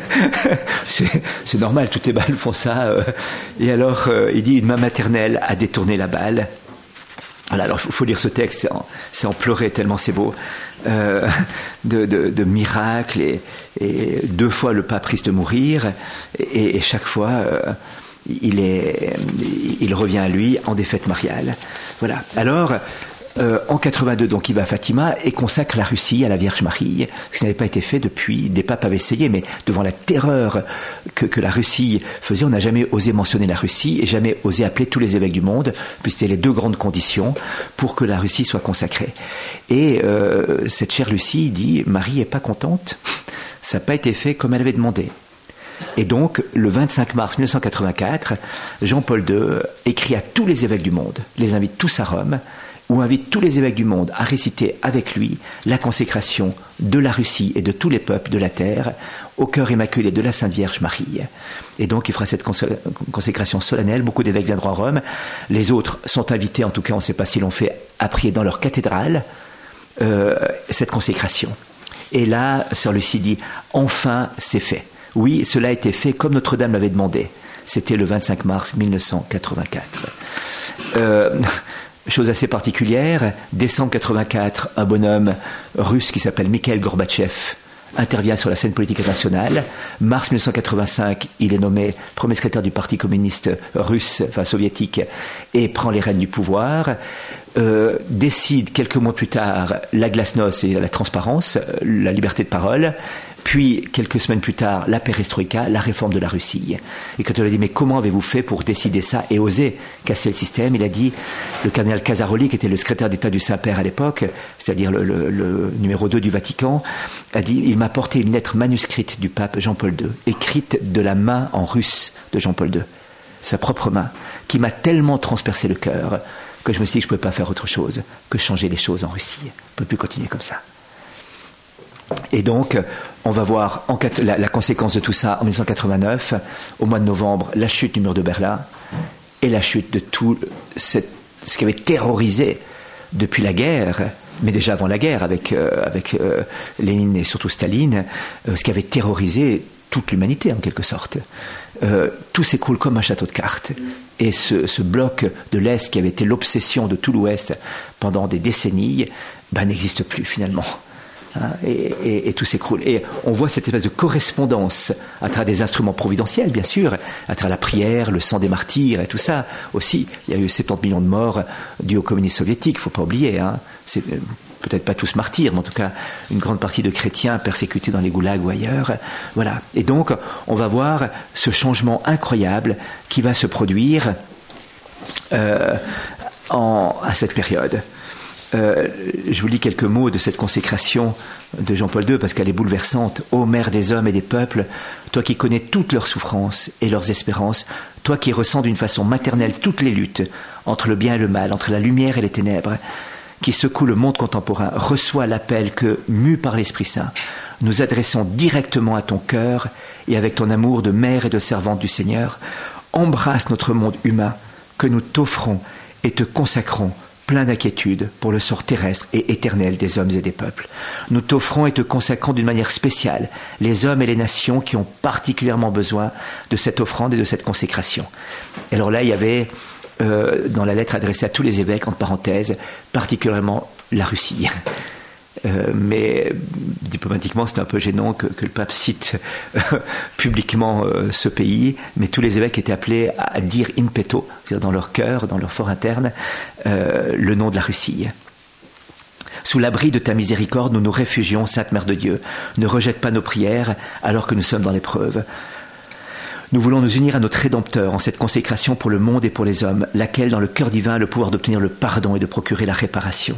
c'est, c'est normal, toutes les balles font ça. Euh. Et alors, euh, il dit, une main maternelle a détourné la balle. Voilà, alors il faut lire ce texte, c'est en, c'est en pleurer tellement c'est beau, euh, de, de, de miracles, et, et deux fois le pape risque de mourir, et, et chaque fois euh, il, est, il revient à lui en des fêtes mariales. Voilà, alors euh, en quatre-vingt-deux, donc il va à Fatima et consacre la Russie à la Vierge Marie, ce qui n'avait pas été fait depuis, des papes avaient essayé, mais devant la terreur que, que la Russie faisait, on n'a jamais osé mentionner la Russie et jamais osé appeler tous les évêques du monde, puisque c'était les deux grandes conditions pour que la Russie soit consacrée. Et euh, cette chère Lucie dit, Marie n'est pas contente, ça n'a pas été fait comme elle avait demandé. Et donc, le vingt-cinq mars mille neuf cent quatre-vingt-quatre, Jean-Paul deux écrit à tous les évêques du monde, les invite tous à Rome, où invite tous les évêques du monde à réciter avec lui la consécration de la Russie et de tous les peuples de la terre au cœur immaculé de la Sainte Vierge Marie. Et donc il fera cette consécration solennelle, beaucoup d'évêques viendront à Rome, les autres sont invités, en tout cas on ne sait pas s'ils l'ont fait, à prier dans leur cathédrale, euh, cette consécration. Et là, Sœur Lucie dit, enfin c'est fait. Oui, cela a été fait comme Notre-Dame l'avait demandé. C'était le vingt-cinq mars mille neuf cent quatre-vingt-quatre. Euh, Chose assez particulière, décembre quatre-vingt-quatre, un bonhomme russe qui s'appelle Mikhail Gorbatchev intervient sur la scène politique internationale. Mars mille neuf cent quatre-vingt-cinq, il est nommé premier secrétaire du Parti communiste russe, enfin soviétique, et prend les rênes du pouvoir. Euh, décide quelques mois plus tard la glasnost et la transparence, la liberté de parole. Puis, quelques semaines plus tard, la perestroïka, la réforme de la Russie. Et quand on lui a dit, mais comment avez-vous fait pour décider ça et oser casser le système? Il a dit, le cardinal Casaroli, qui était le secrétaire d'État du Saint-Père à l'époque, c'est-à-dire le, le, le numéro deux du Vatican, a dit, il m'a porté une lettre manuscrite du pape Jean-Paul deux, écrite de la main en russe de Jean-Paul deux, sa propre main, qui m'a tellement transpercé le cœur que je me suis dit que je ne pouvais pas faire autre chose que changer les choses en Russie. On ne peut plus continuer comme ça. Et donc, on va voir en, la, la conséquence de tout ça en mille neuf cent quatre-vingt-neuf, au mois de novembre, la chute du mur de Berlin et la chute de tout cette, ce qui avait terrorisé depuis la guerre, mais déjà avant la guerre avec, euh, avec euh, Lénine et surtout Staline, euh, ce qui avait terrorisé toute l'humanité en quelque sorte. Euh, tout s'écroule comme un château de cartes. Et ce, ce bloc de l'Est qui avait été l'obsession de tout l'Ouest pendant des décennies, ben, n'existe plus finalement. Hein, et, et, et tout s'écroule. Et on voit cette espèce de correspondance à travers des instruments providentiels, bien sûr, à travers la prière, le sang des martyrs et tout ça aussi. Il y a eu soixante-dix millions de morts dus au communisme soviétique, il ne faut pas oublier. Hein. C'est peut-être pas tous martyrs, mais en tout cas une grande partie de chrétiens persécutés dans les goulags ou ailleurs. Voilà. Et donc, on va voir ce changement incroyable qui va se produire euh, en, à cette période. Euh, je vous lis quelques mots de cette consécration de Jean-Paul deux parce qu'elle est bouleversante. Ô mère des hommes et des peuples, toi qui connais toutes leurs souffrances et leurs espérances, toi qui ressens d'une façon maternelle toutes les luttes entre le bien et le mal, entre la lumière et les ténèbres, qui secoue le monde contemporain, reçois l'appel que, mus par l'Esprit Saint, nous adressons directement à ton cœur et avec ton amour de mère et de servante du Seigneur, embrasse notre monde humain que nous t'offrons et te consacrons plein d'inquiétude pour le sort terrestre et éternel des hommes et des peuples. Nous t'offrons et te consacrons d'une manière spéciale les hommes et les nations qui ont particulièrement besoin de cette offrande et de cette consécration. Et alors là, il y avait, euh, dans la lettre adressée à tous les évêques, entre parenthèses, particulièrement la Russie. Euh, mais diplomatiquement, c'est un peu gênant que, que le pape cite euh, publiquement euh, ce pays, mais tous les évêques étaient appelés à dire in petto, c'est-à-dire dans leur cœur, dans leur fort interne, euh, le nom de la Russie. Sous l'abri de ta miséricorde, nous nous réfugions, Sainte Mère de Dieu. Ne rejette pas nos prières alors que nous sommes dans l'épreuve. Nous voulons nous unir à notre Rédempteur en cette consécration pour le monde et pour les hommes, laquelle, dans le cœur divin, a le pouvoir d'obtenir le pardon et de procurer la réparation.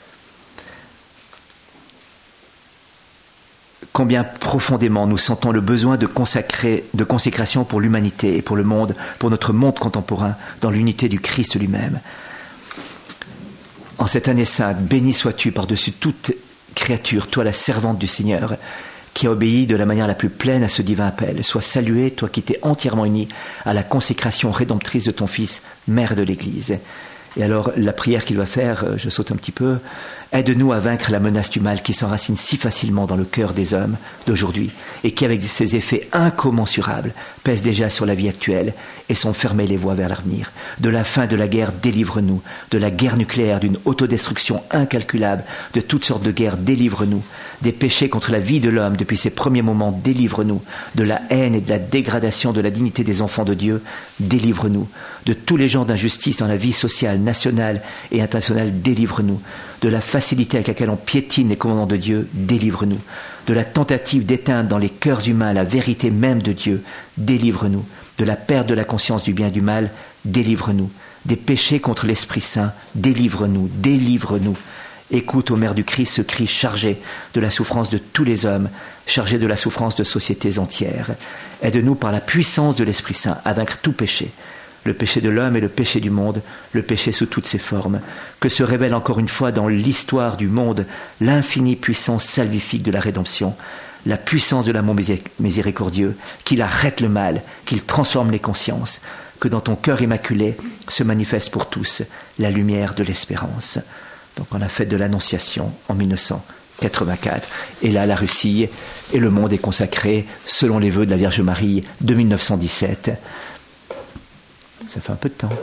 Combien profondément nous sentons le besoin de, consacrer, de consécration pour l'humanité et pour le monde, pour notre monde contemporain, dans l'unité du Christ lui-même. En cette année sainte, béni sois-tu par-dessus toute créature, toi la servante du Seigneur, qui a obéi de la manière la plus pleine à ce divin appel. Sois salué, toi qui t'es entièrement uni à la consécration rédemptrice de ton Fils, Mère de l'Église. Et alors, la prière qu'il va faire, je saute un petit peu, aide-nous à vaincre la menace du mal qui s'enracine si facilement dans le cœur des hommes d'aujourd'hui et qui, avec ses effets incommensurables, pèse déjà sur la vie actuelle et sont fermés les voies vers l'avenir. De la fin de la guerre, délivre-nous. De la guerre nucléaire, d'une autodestruction incalculable, de toutes sortes de guerres, délivre-nous. Des péchés contre la vie de l'homme depuis ses premiers moments, délivre-nous. De la haine et de la dégradation de la dignité des enfants de Dieu, délivre-nous. De tous les genres d'injustice dans la vie sociale, nationale et internationale, délivre-nous. De la facilité avec laquelle on piétine les commandements de Dieu, délivre-nous. De la tentative d'éteindre dans les cœurs humains la vérité même de Dieu, délivre-nous. De la perte de la conscience du bien et du mal, délivre-nous. Des péchés contre l'Esprit Saint, délivre-nous, délivre-nous. Écoute, ô Mère du Christ, ce cri chargé de la souffrance de tous les hommes, chargé de la souffrance de sociétés entières. Aide-nous par la puissance de l'Esprit Saint à vaincre tout péché. Le péché de l'homme et le péché du monde, le péché sous toutes ses formes, que se révèle encore une fois dans l'histoire du monde l'infinie puissance salvifique de la rédemption, la puissance de l'amour miséricordieux, qu'il arrête le mal, qu'il transforme les consciences, que dans ton cœur immaculé se manifeste pour tous la lumière de l'espérance. Donc on a fait de l'Annonciation en mille neuf cent quatre-vingt-quatre, et là la Russie et le monde est consacré selon les vœux de la Vierge Marie de mille neuf cent dix-sept. Ça fait un peu de temps.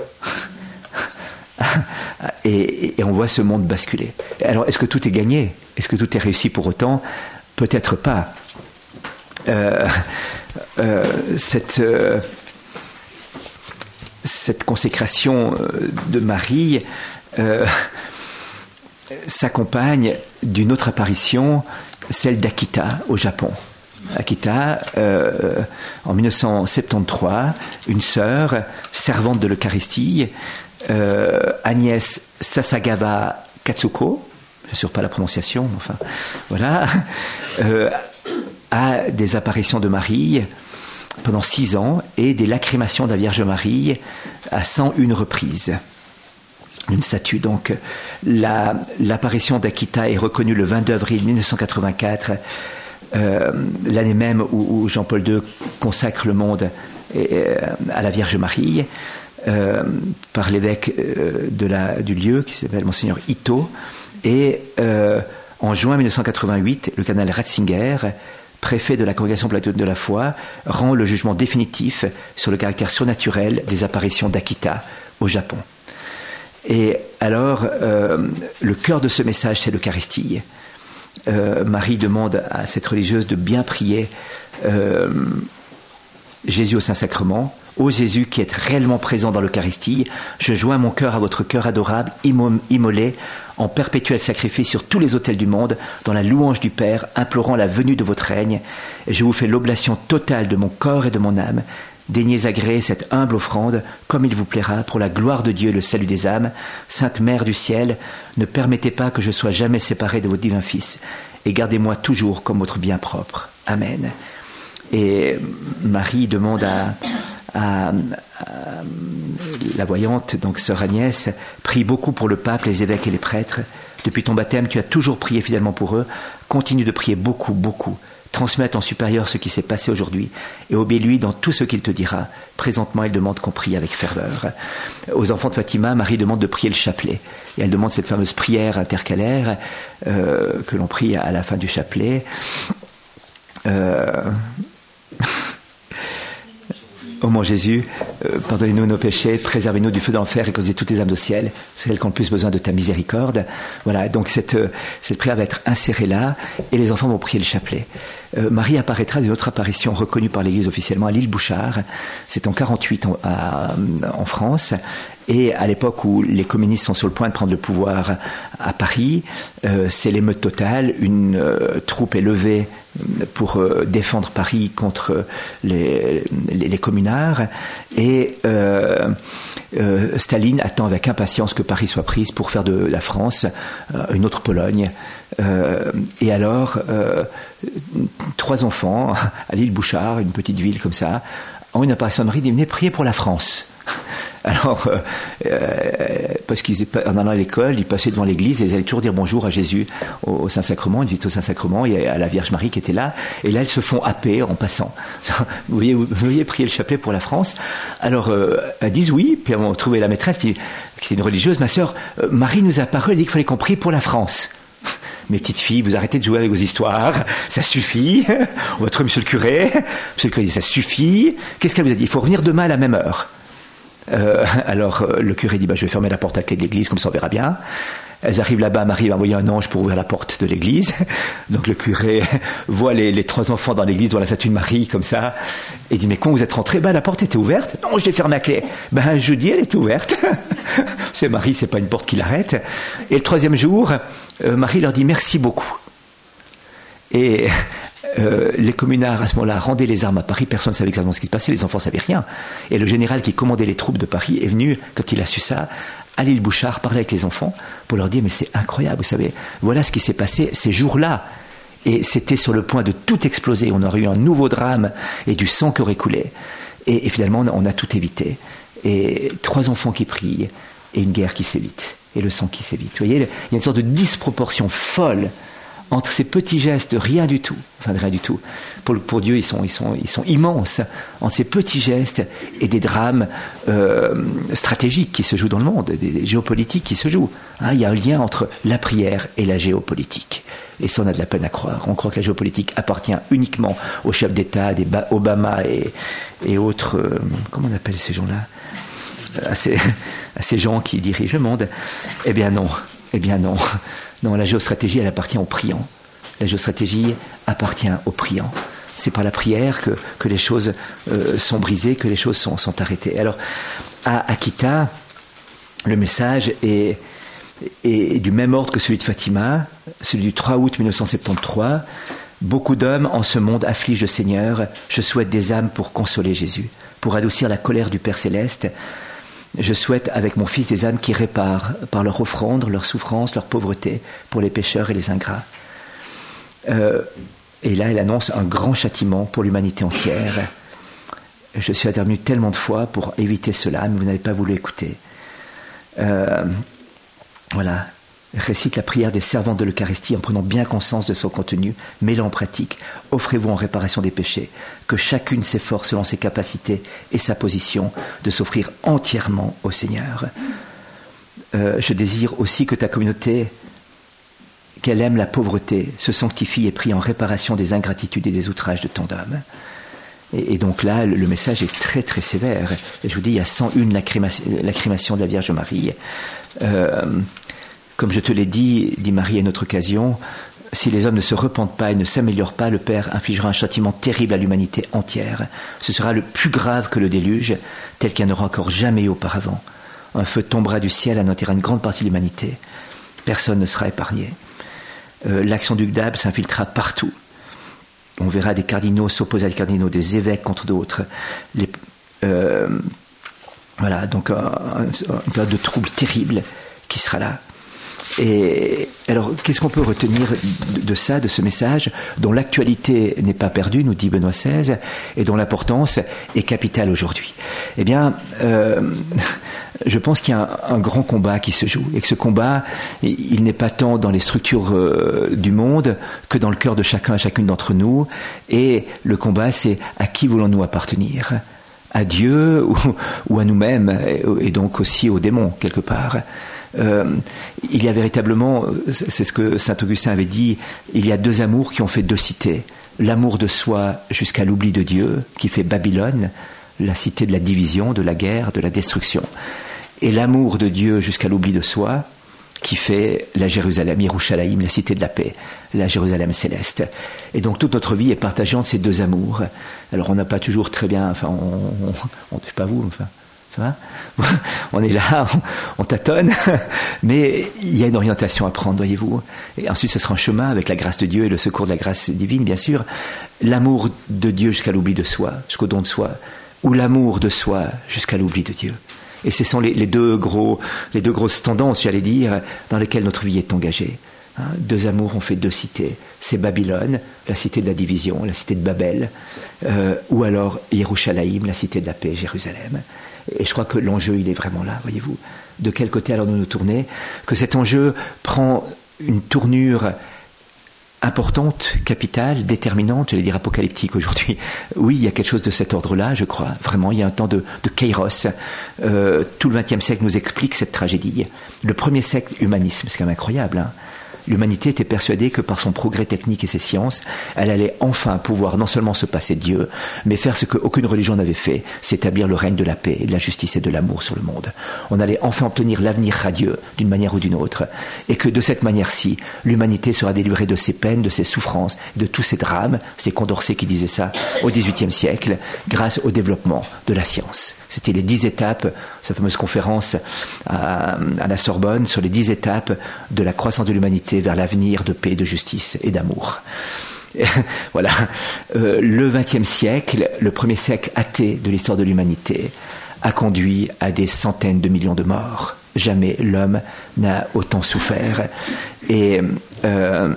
et, et on voit ce monde basculer. Alors, est-ce que tout est gagné ? Est-ce que tout est réussi pour autant ? Peut-être pas. euh, euh, cette, euh, cette consécration de Marie euh, s'accompagne d'une autre apparition, celle d'Akita au Japon. Akita, euh, en dix-neuf cent soixante-treize, une sœur, servante de l'Eucharistie, euh, Agnès Sasagawa Katsuko, je ne suis sûr pas la prononciation, enfin, voilà, euh, a des apparitions de Marie pendant six ans et des lacrymations de la Vierge Marie à cent une reprises. Une statue. Donc, la, l'apparition d'Akita est reconnue le vingt-deux avril mille neuf cent quatre-vingt-quatre, euh, l'année même où, où Jean-Paul deux consacre le monde euh, à la Vierge Marie, euh, par l'évêque euh, de la, du lieu, qui s'appelle Monseigneur Ito. Et euh, en juin mille neuf cent quatre-vingt-huit, le cardinal Ratzinger, préfet de la Congrégation pour la doctrine de la foi, rend le jugement définitif sur le caractère surnaturel des apparitions d'Akita au Japon. Et alors, euh, le cœur de ce message, c'est l'Eucharistie. Euh, Marie demande à cette religieuse de bien prier euh, Jésus au Saint-Sacrement. Ô Jésus qui êtes réellement présent dans l'Eucharistie, je joins mon cœur à votre cœur adorable, immolé en perpétuel sacrifice sur tous les autels du monde, dans la louange du Père, implorant la venue de votre règne. Et je vous fais l'oblation totale de mon corps et de mon âme. Daignez agréer cette humble offrande, comme il vous plaira, pour la gloire de Dieu et le salut des âmes. Sainte Mère du ciel, ne permettez pas que je sois jamais séparé de votre divin Fils, et gardez-moi toujours comme votre bien propre. Amen. Et Marie demande à, à, à la voyante, donc sœur Agnès, prie beaucoup pour le pape, les évêques et les prêtres. Depuis ton baptême, tu as toujours prié fidèlement pour eux. Continue de prier beaucoup, beaucoup. Transmets à ton supérieur ce qui s'est passé aujourd'hui et obéis-lui dans tout ce qu'il te dira. Présentement, il demande qu'on prie avec ferveur. Aux enfants de Fatima, Marie demande de prier le chapelet. Et elle demande cette fameuse prière intercalaire euh, que l'on prie à la fin du chapelet. Euh... Ô mon Jésus, euh, pardonnez-nous nos péchés, préservez-nous du feu d'enfer et causez toutes les âmes au ciel, celles qui ont le plus besoin de ta miséricorde. Voilà, donc cette, euh, cette prière va être insérée là, et les enfants vont prier le chapelet. Euh, Marie apparaîtra d'une autre apparition reconnue par l'Église officiellement à l'île Bouchard. C'est en quarante-huit en, à, en France, et à l'époque où les communistes sont sur le point de prendre le pouvoir à Paris, euh, c'est l'émeute totale, une euh, troupe est levée pour euh, défendre Paris contre les, les, les communards, et euh, euh, Staline attend avec impatience que Paris soit prise pour faire de la France euh, une autre Pologne. Euh, et alors, euh, trois enfants à l'île Bouchard, une petite ville comme ça, ont une apparition de Marie, ils venaient prier pour la France. Alors, euh, euh, parce qu'en allant à l'école, ils passaient devant l'église et ils allaient toujours dire bonjour à Jésus au, au Saint-Sacrement, une visite au Saint-Sacrement, et à la Vierge Marie qui était là. Et là, elles se font happer en passant. Vous voyez, vous voyez prier le chapelet pour la France. Alors, euh, elles disent oui, puis elles vont trouver la maîtresse qui, qui est une religieuse. Ma sœur, euh, Marie nous a apparu, elle dit qu'il fallait qu'on prie pour la France. Mes petites filles, vous arrêtez de jouer avec vos histoires, ça suffit. On va trouver monsieur le curé. Monsieur le curé dit ça suffit. Qu'est-ce qu'elle vous a dit? Il faut revenir demain à la même heure. Euh, alors euh, le curé dit bah, je vais fermer la porte à clé de l'église, comme ça on verra bien. Elles arrivent là-bas, Marie va envoyer un ange pour ouvrir la porte de l'église. Donc le curé voit les, les trois enfants dans l'église, voit la statue de Marie comme ça, et dit mais quand vous êtes rentrés, bah, la porte était ouverte. Non, je l'ai fermée à clé. Ben jeudi elle est ouverte. C'est Marie, c'est pas une porte qui l'arrête. Et le troisième jour, euh, Marie leur dit merci beaucoup. Et Euh, les communards à ce moment-là rendaient les armes à Paris, personne ne savait exactement ce qui se passait, les enfants ne savaient rien. Et le général qui commandait les troupes de Paris est venu, quand il a su ça, à l'île Bouchard, parler avec les enfants pour leur dire mais c'est incroyable, vous savez, voilà ce qui s'est passé ces jours-là. Et c'était sur le point de tout exploser, on aurait eu un nouveau drame et du sang qui aurait coulé. Et, et finalement, on a tout évité. Et trois enfants qui prient et une guerre qui s'évite, et le sang qui s'évite. Vous voyez, il y a une sorte de disproportion folle entre ces petits gestes, rien du tout, enfin rien du tout, pour, pour Dieu ils sont, ils, sont, ils sont immenses, entre ces petits gestes et des drames euh, stratégiques qui se jouent dans le monde, des géopolitiques qui se jouent. Hein, il y a un lien entre la prière et la géopolitique. Et ça on a de la peine à croire. On croit que la géopolitique appartient uniquement aux chefs d'État, des ba- Obama et, et autres, euh, comment on appelle ces gens-là, à ces, à ces gens qui dirigent le monde. Eh bien non, eh bien non. Non, la géostratégie, elle appartient aux priants. La géostratégie appartient aux priants. c'est par la prière que, que les choses euh, sont brisées, que les choses sont, sont arrêtées. Alors, à Akita, le message est, est, est du même ordre que celui de Fatima, celui du trois août mille neuf cent soixante-treize. Beaucoup d'hommes en ce monde affligent le Seigneur. Je souhaite des âmes pour consoler Jésus, pour adoucir la colère du Père Céleste. Je souhaite avec mon Fils des âmes qui réparent par leur offrande, leur souffrance, leur pauvreté pour les pécheurs et les ingrats. Euh, et là, elle annonce un grand châtiment pour l'humanité entière. Je suis intervenu tellement de fois pour éviter cela, mais vous n'avez pas voulu écouter. Euh, voilà. Récite la prière des servantes de l'Eucharistie en prenant bien conscience de son contenu, mets-le en pratique, offrez-vous en réparation des péchés, que chacune s'efforce selon ses capacités et sa position de s'offrir entièrement au Seigneur. Euh, je désire aussi que ta communauté, qu'elle aime la pauvreté, se sanctifie et prie en réparation des ingratitudes et des outrages de tant d'hommes. Et, et donc là, le, le message est très très sévère. Et je vous dis, il y a cent un lacrimation, lacrimation de la Vierge Marie. Euh, Comme je te l'ai dit, dit Marie à une autre occasion, si les hommes ne se repentent pas et ne s'améliorent pas, le Père infligera un châtiment terrible à l'humanité entière. Ce sera le plus grave que le déluge, tel qu'il n'y en aura encore jamais eu auparavant. Un feu tombera du ciel, anéantira une grande partie de l'humanité. Personne ne sera épargné. Euh, l'action du D A B s'infiltrera partout. On verra des cardinaux s'opposer à des cardinaux, des évêques contre d'autres. Les, euh, voilà, donc un, un, une période de trouble terrible qui sera là. Et alors, qu'est-ce qu'on peut retenir de, de ça, de ce message, dont l'actualité n'est pas perdue, nous dit Benoît seize, et dont l'importance est capitale aujourd'hui? Eh bien, euh, je pense qu'il y a un, un grand combat qui se joue, et que ce combat, il n'est pas tant dans les structures euh, du monde que dans le cœur de chacun et chacune d'entre nous. Et le combat, c'est à qui voulons-nous appartenir? À Dieu ou, ou à nous-mêmes, et, et donc aussi aux démons, quelque part. Euh, il y a véritablement, c'est ce que saint Augustin avait dit, il y a deux amours qui ont fait deux cités. L'amour de soi jusqu'à l'oubli de Dieu, qui fait Babylone, la cité de la division, de la guerre, de la destruction. Et l'amour de Dieu jusqu'à l'oubli de soi, qui fait la Jérusalem, Yerushalayim, la cité de la paix, la Jérusalem céleste. Et donc toute notre vie est partagée entre ces deux amours. Alors on n'a pas toujours très bien, enfin, on, on, on c'est pas vous, enfin. On est là, on, on tâtonne, mais il y a une orientation à prendre, voyez-vous. Et ensuite, ce sera un chemin avec la grâce de Dieu et le secours de la grâce divine, bien sûr. L'amour de Dieu jusqu'à l'oubli de soi, jusqu'au don de soi, ou l'amour de soi jusqu'à l'oubli de Dieu. Et ce sont les, les, deux, gros, les deux grosses tendances, j'allais dire, dans lesquelles notre vie est engagée. Hein, deux amours ont fait deux cités. C'est Babylone, la cité de la division, la cité de Babel, euh, ou alors Yerushalayim, la cité de la paix, Jérusalem. Et je crois que l'enjeu, il est vraiment là, voyez-vous. De quel côté allons-nous nous tourner? Que cet enjeu prend une tournure importante, capitale, déterminante, j'allais dire apocalyptique aujourd'hui. Oui, il y a quelque chose de cet ordre-là, je crois. Vraiment, il y a un temps de, de kairos. Euh, tout le vingtième siècle nous explique cette tragédie. Le premier siècle, humanisme, c'est quand même incroyable, hein. L'humanité était persuadée que par son progrès technique et ses sciences, elle allait enfin pouvoir non seulement se passer de Dieu, mais faire ce qu'aucune religion n'avait fait, c'est établir le règne de la paix, de la justice et de l'amour sur le monde. On allait enfin obtenir l'avenir radieux d'une manière ou d'une autre, et que de cette manière-ci, l'humanité sera délivrée de ses peines, de ses souffrances, de tous ses drames. C'est Condorcet qui disait ça au dix-huitième siècle, grâce au développement de la science. C'était les dix étapes, sa fameuse conférence à, à la Sorbonne, sur les dix étapes de la croissance de l'humanité vers l'avenir de paix, de justice et d'amour. Voilà. Euh, le vingtième siècle, le premier siècle athée de l'histoire de l'humanité, a conduit à des centaines de millions de morts. Jamais l'homme n'a autant souffert. Et euh,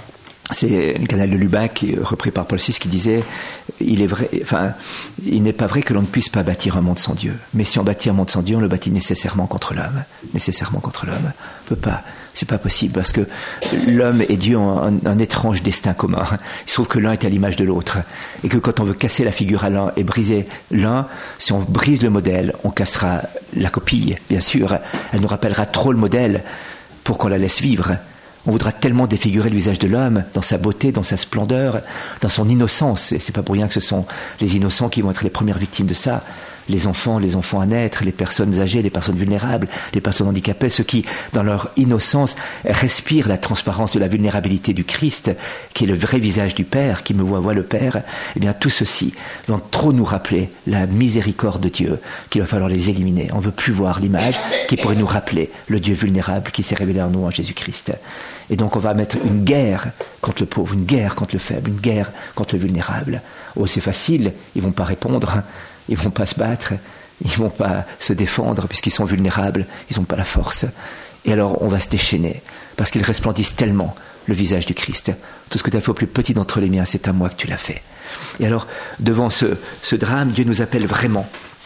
c'est le canal de Lubac, repris par Paul six, qui disait il est vrai, enfin, il n'est pas vrai que l'on ne puisse pas bâtir un monde sans Dieu. Mais si on bâtit un monde sans Dieu, on le bâtit nécessairement contre l'homme. Nécessairement contre l'homme. On peut pas. C'est pas possible, parce que l'homme et Dieu ont un, un étrange destin commun. Il se trouve que l'un est à l'image de l'autre. Et que quand on veut casser la figure à l'un et briser l'un, si on brise le modèle, on cassera la copie, bien sûr. Elle nous rappellera trop le modèle pour qu'on la laisse vivre. On voudra tellement défigurer le visage de l'homme dans sa beauté, dans sa splendeur, dans son innocence. Et c'est pas pour rien que ce sont les innocents qui vont être les premières victimes de ça. les enfants, les enfants à naître, les personnes âgées, les personnes vulnérables, les personnes handicapées, ceux qui, dans leur innocence, respirent la transparence de la vulnérabilité du Christ, qui est le vrai visage du Père, qui me voit, voit le Père, eh bien tout ceci vont trop nous rappeler la miséricorde de Dieu, qu'il va falloir les éliminer. On ne veut plus voir l'image qui pourrait nous rappeler le Dieu vulnérable qui s'est révélé en nous en Jésus-Christ. Et donc on va mettre une guerre contre le pauvre, une guerre contre le faible, une guerre contre le vulnérable. Oh, c'est facile, ils ne vont pas répondre, ils ne vont pas se battre, ils ne vont pas se défendre puisqu'ils sont vulnérables, ils n'ont pas la force. Et alors on va se déchaîner parce qu'ils resplendissent tellement le visage du Christ. Tout ce que tu as fait au plus petit d'entre les miens, c'est à moi que tu l'as fait. Et alors, devant ce, ce drame, Dieu nous appelle vraiment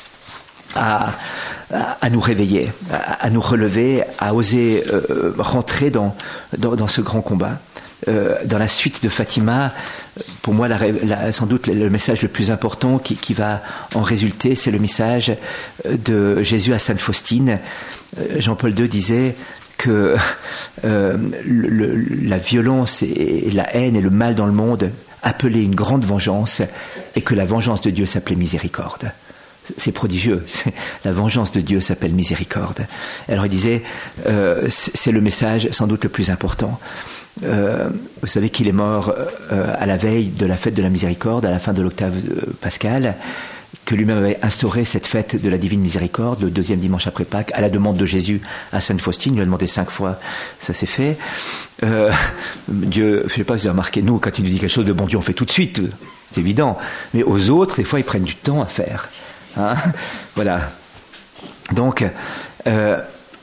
à, à, à nous réveiller, à, à nous relever, à oser euh, rentrer dans, dans, dans ce grand combat. Euh, dans la suite de Fatima, pour moi, la, la, sans doute le message le plus important qui, qui va en résulter, c'est le message de Jésus à Sainte Faustine. Jean-Paul deux disait que euh, le, le, la violence et la haine et le mal dans le monde appelaient une grande vengeance et que la vengeance de Dieu s'appelait miséricorde. C'est prodigieux. C'est, la vengeance de Dieu s'appelle miséricorde. Alors il disait, euh, c'est le message sans doute le plus important. Euh, vous savez qu'il est mort euh, à la veille de la fête de la miséricorde, à la fin de l'octave euh, pascale, que lui-même avait instauré cette fête de la divine miséricorde, le deuxième dimanche après Pâques, à la demande de Jésus à Sainte Faustine. Il lui a demandé cinq fois, ça s'est fait. Euh, Dieu, je ne sais pas si vous avez remarqué, nous, quand il nous dit quelque chose de bon Dieu, on fait tout de suite, c'est évident. Mais aux autres, des fois, ils prennent du temps à faire. Hein, voilà. Donc, euh,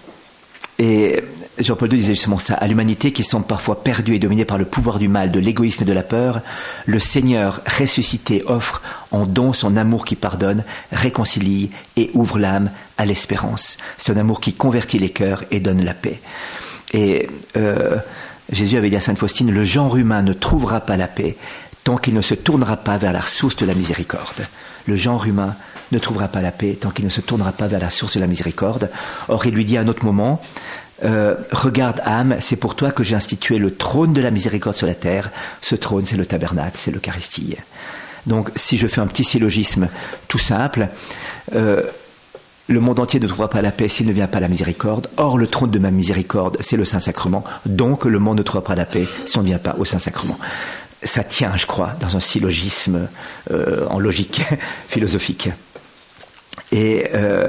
et Jean-Paul deux disait justement ça, à l'humanité qui semble parfois perdue et dominée par le pouvoir du mal, de l'égoïsme et de la peur, le Seigneur ressuscité offre en don son amour qui pardonne, réconcilie et ouvre l'âme à l'espérance. C'est un amour qui convertit les cœurs et donne la paix. Et euh, Jésus avait dit à Sainte Faustine, le genre humain ne trouvera pas la paix tant qu'il ne se tournera pas vers la source de la miséricorde. Le genre humain ne trouvera pas la paix tant qu'il ne se tournera pas vers la source de la miséricorde. Or, il lui dit à un autre moment, euh, regarde âme, c'est pour toi que j'ai institué le trône de la miséricorde sur la terre. Ce trône, c'est le tabernacle, c'est l'Eucharistie. Donc, si je fais un petit syllogisme tout simple, euh, le monde entier ne trouvera pas la paix s'il ne vient pas à la miséricorde. Or, le trône de ma miséricorde, c'est le Saint-Sacrement. Donc, le monde ne trouvera pas la paix si on ne vient pas au Saint-Sacrement. Ça tient, je crois, dans un syllogisme euh, en logique philosophique. Et euh,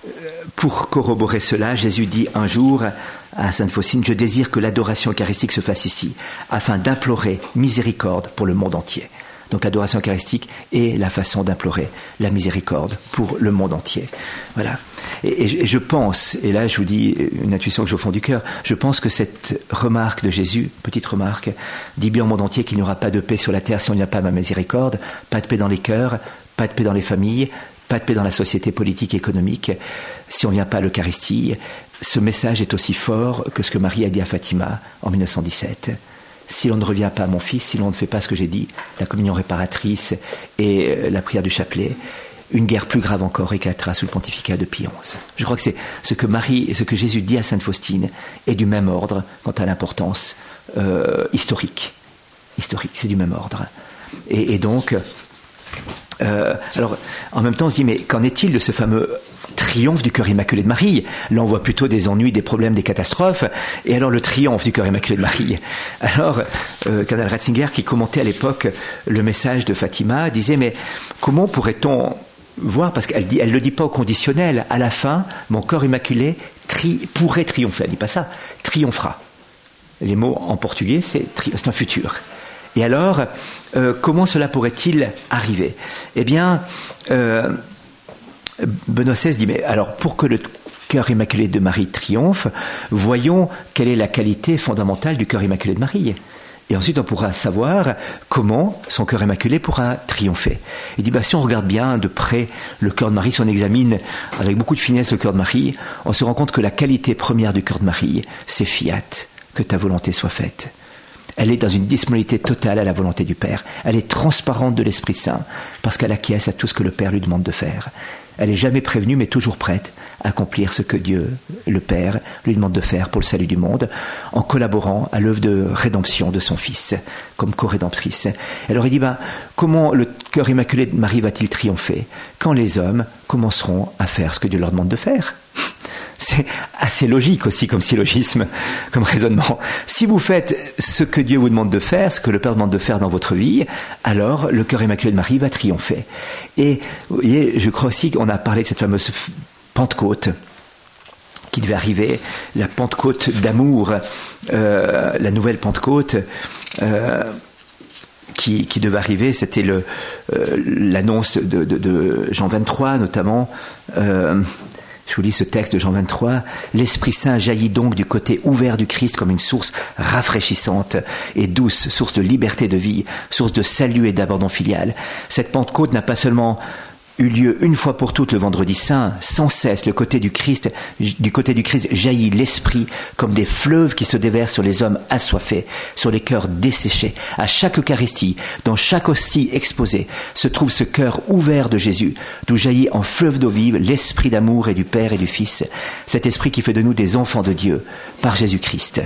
pour corroborer cela, Jésus dit un jour à Sainte Faustine, je désire que l'adoration eucharistique se fasse ici, afin d'implorer miséricorde pour le monde entier. Donc l'adoration eucharistique est la façon d'implorer la miséricorde pour le monde entier. Voilà. Et, et, et je pense, et là je vous dis une intuition que j'ai au fond du cœur, je pense que cette remarque de Jésus, petite remarque, dit bien au monde entier qu'il n'y aura pas de paix sur la terre si on n'y a pas ma miséricorde, pas de paix dans les cœurs, pas de paix dans les familles, pas de paix dans la société politique et économique, si on ne vient pas à l'Eucharistie. Ce message est aussi fort que ce que Marie a dit à Fatima en mille neuf cent dix-sept. Si l'on ne revient pas à mon fils, si l'on ne fait pas ce que j'ai dit, la communion réparatrice et la prière du chapelet, une guerre plus grave encore éclatera sous le pontificat de Pie onze. Je crois que c'est ce que Marie et ce que Jésus dit à Sainte Faustine est du même ordre quant à l'importance euh, historique. Historique, c'est du même ordre. Et, et donc, euh, alors, en même temps, on se dit, mais qu'en est-il de ce fameux triomphe du cœur immaculé de Marie? Là, on voit plutôt des ennuis, des problèmes, des catastrophes. Et alors, le triomphe du cœur immaculé de Marie. Alors, euh, Cardinal Ratzinger, qui commentait à l'époque le message de Fatima, disait, mais comment pourrait-on voir, parce qu'elle dit, elle le dit pas au conditionnel, à la fin, mon cœur immaculé tri- pourrait triompher. Elle dit pas ça, triomphera. Les mots en portugais, c'est, tri- c'est un futur. Et alors, euh, comment cela pourrait-il arriver? Eh bien, euh, Benoît seize dit, mais alors pour que le cœur immaculé de Marie triomphe, voyons quelle est la qualité fondamentale du cœur immaculé de Marie. Et ensuite, on pourra savoir comment son cœur immaculé pourra triompher. Il dit, bah, si on regarde bien de près le cœur de Marie, si on examine avec beaucoup de finesse le cœur de Marie, on se rend compte que la qualité première du cœur de Marie, c'est fiat, que ta volonté soit faite. Elle est dans une disponibilité totale à la volonté du Père. Elle est transparente de l'Esprit Saint, parce qu'elle acquiesce à tout ce que le Père lui demande de faire. Elle n'est jamais prévenue, mais toujours prête à accomplir ce que Dieu, le Père, lui demande de faire pour le salut du monde, en collaborant à l'œuvre de rédemption de son Fils, comme co-rédemptrice. Alors il dit, ben, comment le cœur immaculé de Marie va-t-il triompher quand les hommes commenceront à faire ce que Dieu leur demande de faire ? C'est assez logique aussi comme syllogisme, comme raisonnement. Si vous faites ce que Dieu vous demande de faire, ce que le Père demande de faire dans votre vie, alors le cœur immaculé de Marie va triompher. Et vous voyez, je crois aussi qu'on a parlé de cette fameuse Pentecôte qui devait arriver, la Pentecôte d'amour, euh, la nouvelle Pentecôte euh, qui, qui devait arriver, c'était le, euh, l'annonce de, de, de Jean vingt-trois notamment. Euh, Je vous lis ce texte de Jean vingt-trois. « L'Esprit Saint jaillit donc du côté ouvert du Christ comme une source rafraîchissante et douce, source de liberté de vie, source de salut et d'abandon filial. Cette Pentecôte n'a pas seulement eut lieu une fois pour toutes le vendredi saint, sans cesse le côté du Christ, du côté du Christ jaillit l'Esprit comme des fleuves qui se déversent sur les hommes assoiffés, sur les cœurs desséchés. À chaque Eucharistie, dans chaque hostie exposée, se trouve ce cœur ouvert de Jésus, d'où jaillit en fleuve d'eau vive l'Esprit d'amour et du Père et du Fils, cet Esprit qui fait de nous des enfants de Dieu par Jésus-Christ.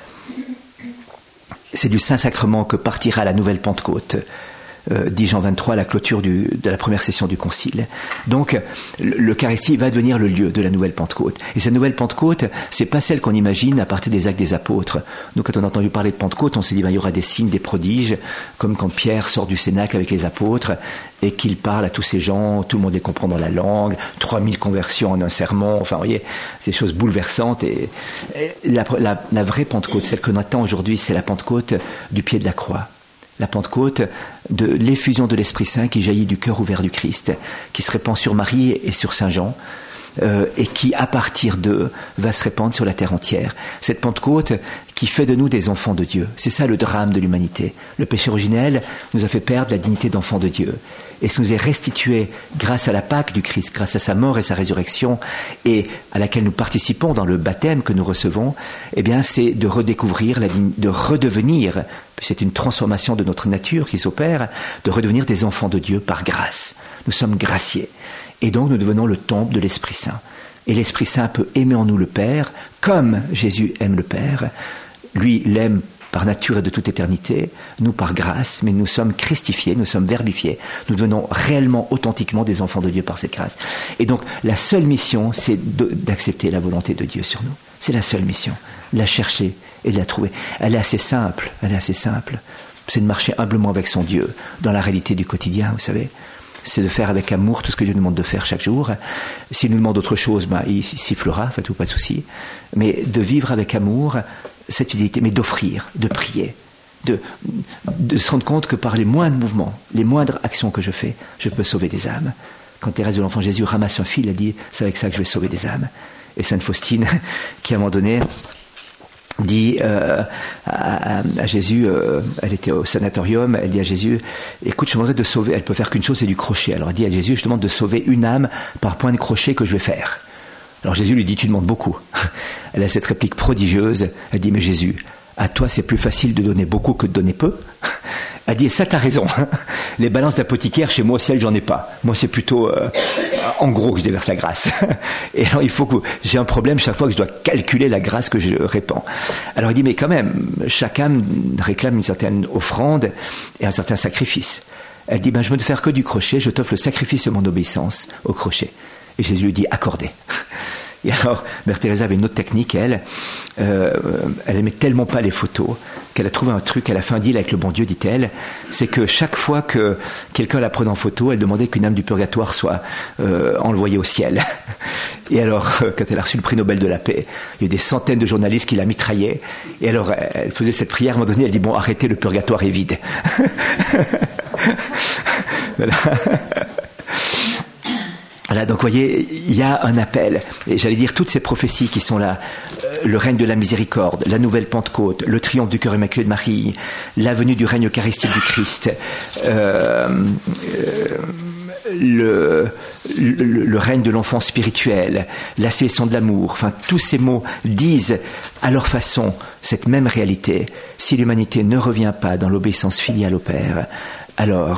C'est du Saint-Sacrement que partira la nouvelle Pentecôte. Euh, dit Jean vingt-trois, la clôture du, de la première session du Concile. Donc, l'Eucharistie va devenir le lieu de la nouvelle Pentecôte. Et cette nouvelle Pentecôte, c'est pas celle qu'on imagine à partir des actes des apôtres. Nous, quand on a entendu parler de Pentecôte, on s'est dit, ben, il y aura des signes, des prodiges, comme quand Pierre sort du Cénacle avec les apôtres et qu'il parle à tous ces gens, tout le monde les comprend dans la langue, trois mille conversions en un sermon, enfin, vous voyez, c'est des choses bouleversantes. Et, et la, la, la vraie Pentecôte, celle qu'on attend aujourd'hui, c'est la Pentecôte du pied de la croix. La Pentecôte de l'effusion de l'Esprit Saint qui jaillit du cœur ouvert du Christ, qui se répand sur Marie et sur Saint Jean, euh, et qui, à partir d'eux, va se répandre sur la terre entière. Cette Pentecôte qui fait de nous des enfants de Dieu. C'est ça le drame de l'humanité. Le péché originel nous a fait perdre la dignité d'enfants de Dieu. Et ce nous est restitué grâce à la Pâque du Christ, grâce à sa mort et sa résurrection, et à laquelle nous participons dans le baptême que nous recevons, eh bien, c'est de redécouvrir, la digne, de redevenir, c'est une transformation de notre nature qui s'opère, de redevenir des enfants de Dieu par grâce. Nous sommes graciés. Et donc, nous devenons le temple de l'Esprit Saint. Et l'Esprit Saint peut aimer en nous le Père, comme Jésus aime le Père. Lui l'aime par nature et de toute éternité, nous par grâce, mais nous sommes christifiés, nous sommes verbifiés, nous devenons réellement, authentiquement des enfants de Dieu par cette grâce. Et donc, la seule mission, c'est de, d'accepter la volonté de Dieu sur nous. C'est la seule mission, de la chercher et de la trouver. Elle est assez simple, elle est assez simple. C'est de marcher humblement avec son Dieu, dans la réalité du quotidien, vous savez. C'est de faire avec amour tout ce que Dieu nous demande de faire chaque jour. S'il nous demande autre chose, ben, il sifflera, faites-vous pas de souci. Mais de vivre avec amour cette fidélité, mais d'offrir, de prier, de, de se rendre compte que par les moindres mouvements, les moindres actions que je fais, je peux sauver des âmes. Quand Thérèse de l'Enfant Jésus ramasse un fil, elle dit « c'est avec ça que je vais sauver des âmes ». Et Sainte Faustine, qui à un moment donné dit euh, à, à Jésus, euh, elle était au sanatorium, elle dit à Jésus, écoute, je demanderais de sauver, elle peut faire qu'une chose, c'est du crochet. Alors elle dit à Jésus, je demande de sauver une âme par point de crochet que je vais faire. Alors Jésus lui dit, tu demandes beaucoup. Elle a cette réplique prodigieuse, elle dit, mais Jésus, à toi c'est plus facile de donner beaucoup que de donner peu. Elle dit, ça t'as raison, les balances d'apothicaire, chez moi au ciel j'en ai pas. Moi c'est plutôt euh, en gros que je déverse la grâce. Et alors il faut que j'ai un problème chaque fois que je dois calculer la grâce que je répands. Alors il dit, mais quand même, chaque âme réclame une certaine offrande et un certain sacrifice. Elle dit, ben je ne veux faire que du crochet, je t'offre le sacrifice de mon obéissance au crochet. Et Jésus lui dit, accordé. Et alors, Mère Teresa avait une autre technique, elle. Euh, elle aimait tellement pas les photos qu'elle a trouvé un truc, elle a fait un deal avec le bon Dieu, dit-elle. C'est que chaque fois que quelqu'un la prenait en photo, elle demandait qu'une âme du purgatoire soit euh, envoyée au ciel. Et alors, quand elle a reçu le prix Nobel de la paix, il y a des centaines de journalistes qui la mitraillaient. Et alors, elle faisait cette prière, à un moment donné, elle dit, bon, arrêtez, le purgatoire est vide. Voilà. Voilà, donc vous voyez, il y a un appel, et j'allais dire toutes ces prophéties qui sont là, euh, le règne de la miséricorde, la nouvelle Pentecôte, le triomphe du cœur immaculé de Marie, la venue du règne eucharistique du Christ, euh, euh, le, le, le règne de l'enfant spirituel, la sélection de l'amour, enfin tous ces mots disent à leur façon cette même réalité. Si l'humanité ne revient pas dans l'obéissance filiale au Père, alors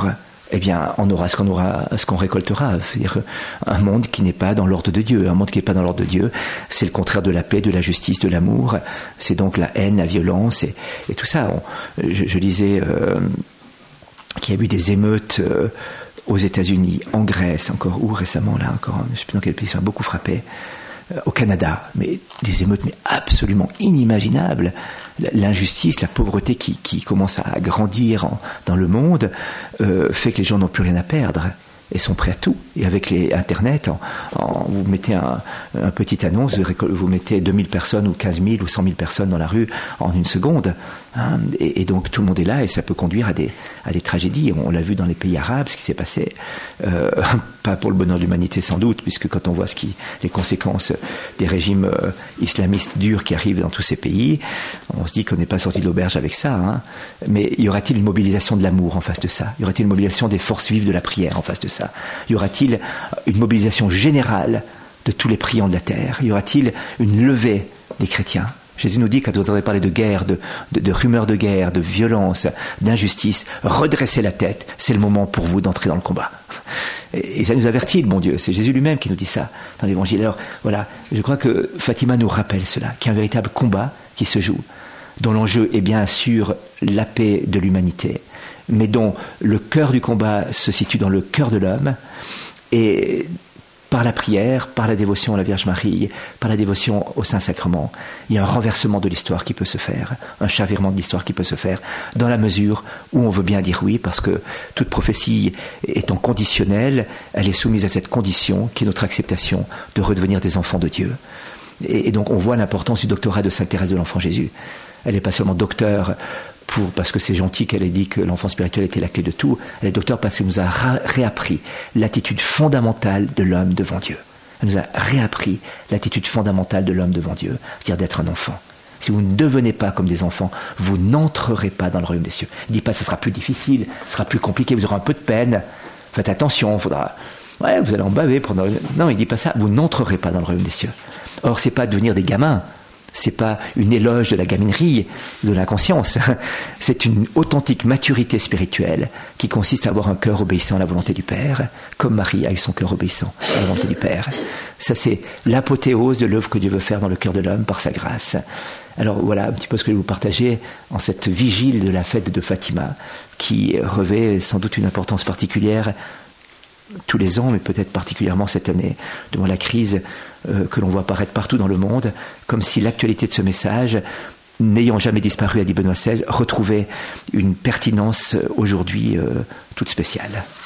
eh bien, on aura ce qu'on aura, ce qu'on récoltera. C'est-à-dire un monde qui n'est pas dans l'ordre de Dieu. Un monde qui n'est pas dans l'ordre de Dieu, c'est le contraire de la paix, de la justice, de l'amour. C'est donc la haine, la violence et, et tout ça. On, je, je lisais euh, qu'il y a eu des émeutes euh, aux États-Unis, en Grèce, encore où récemment, là encore, je ne sais plus dans quel pays, ça m'a beaucoup frappé. Euh, au Canada, mais des émeutes mais absolument inimaginables. L'injustice, la pauvreté qui, qui commence à grandir en, dans le monde euh, fait que les gens n'ont plus rien à perdre et sont prêts à tout. Et avec les Internet, en, en, vous mettez un, un petit annonce, vous mettez deux mille personnes ou quinze mille ou cent mille personnes dans la rue en une seconde. Hein, et, et donc tout le monde est là et ça peut conduire à des, à des tragédies. On l'a vu dans les pays arabes, ce qui s'est passé. Euh, pas pour le bonheur de l'humanité sans doute, puisque quand on voit ce qui, les conséquences des régimes euh, islamistes durs qui arrivent dans tous ces pays, on se dit qu'on n'est pas sorti de l'auberge avec ça. Hein. Mais y aura-t-il une mobilisation de l'amour en face de ça? Y aura-t-il une mobilisation des forces vives de la prière en face de ça? Y aura-t-il une mobilisation générale de tous les priants de la terre? Y aura-t-il une levée des chrétiens? Jésus nous dit, quand vous entendez parler de guerre, de, de, de rumeurs de guerre, de violence, d'injustice, redressez la tête, c'est le moment pour vous d'entrer dans le combat. Et, et ça nous avertit, le bon Dieu, c'est Jésus lui-même qui nous dit ça dans l'Évangile. Alors voilà, je crois que Fatima nous rappelle cela, qu'il y a un véritable combat qui se joue, dont l'enjeu est bien sûr la paix de l'humanité, mais dont le cœur du combat se situe dans le cœur de l'homme, et par la prière, par la dévotion à la Vierge Marie, par la dévotion au Saint-Sacrement, il y a un renversement de l'histoire qui peut se faire, un chavirement de l'histoire qui peut se faire, dans la mesure où on veut bien dire oui, parce que toute prophétie étant conditionnelle, elle est soumise à cette condition qui est notre acceptation de redevenir des enfants de Dieu. Et, et donc on voit l'importance du doctorat de Sainte Thérèse de l'Enfant Jésus. Elle n'est pas seulement docteur pour, parce que c'est gentil qu'elle ait dit que l'enfant spirituel était la clé de tout. Elle est docteur parce qu'elle nous a ra- réappris l'attitude fondamentale de l'homme devant Dieu. Elle nous a réappris l'attitude fondamentale de l'homme devant Dieu, c'est-à-dire d'être un enfant. Si vous ne devenez pas comme des enfants, vous n'entrerez pas dans le royaume des cieux. Il ne dit pas que ce sera plus difficile, ce sera plus compliqué, vous aurez un peu de peine. Faites attention, il faudra... Ouais, vous allez en baver. Pendant... Non, il ne dit pas ça, vous n'entrerez pas dans le royaume des cieux. Or, ce n'est pas devenir des gamins. C'est pas une éloge de la gaminerie, de l'inconscience. C'est une authentique maturité spirituelle qui consiste à avoir un cœur obéissant à la volonté du Père, comme Marie a eu son cœur obéissant à la volonté du Père. Ça, c'est l'apothéose de l'œuvre que Dieu veut faire dans le cœur de l'homme par sa grâce. Alors voilà un petit peu ce que je vais vous partager en cette vigile de la fête de Fatima, qui revêt sans doute une importance particulière tous les ans, mais peut-être particulièrement cette année, devant la crise euh, que l'on voit apparaître partout dans le monde, comme si l'actualité de ce message, n'ayant jamais disparu, a dit Benoît seize, retrouvait une pertinence aujourd'hui euh, toute spéciale.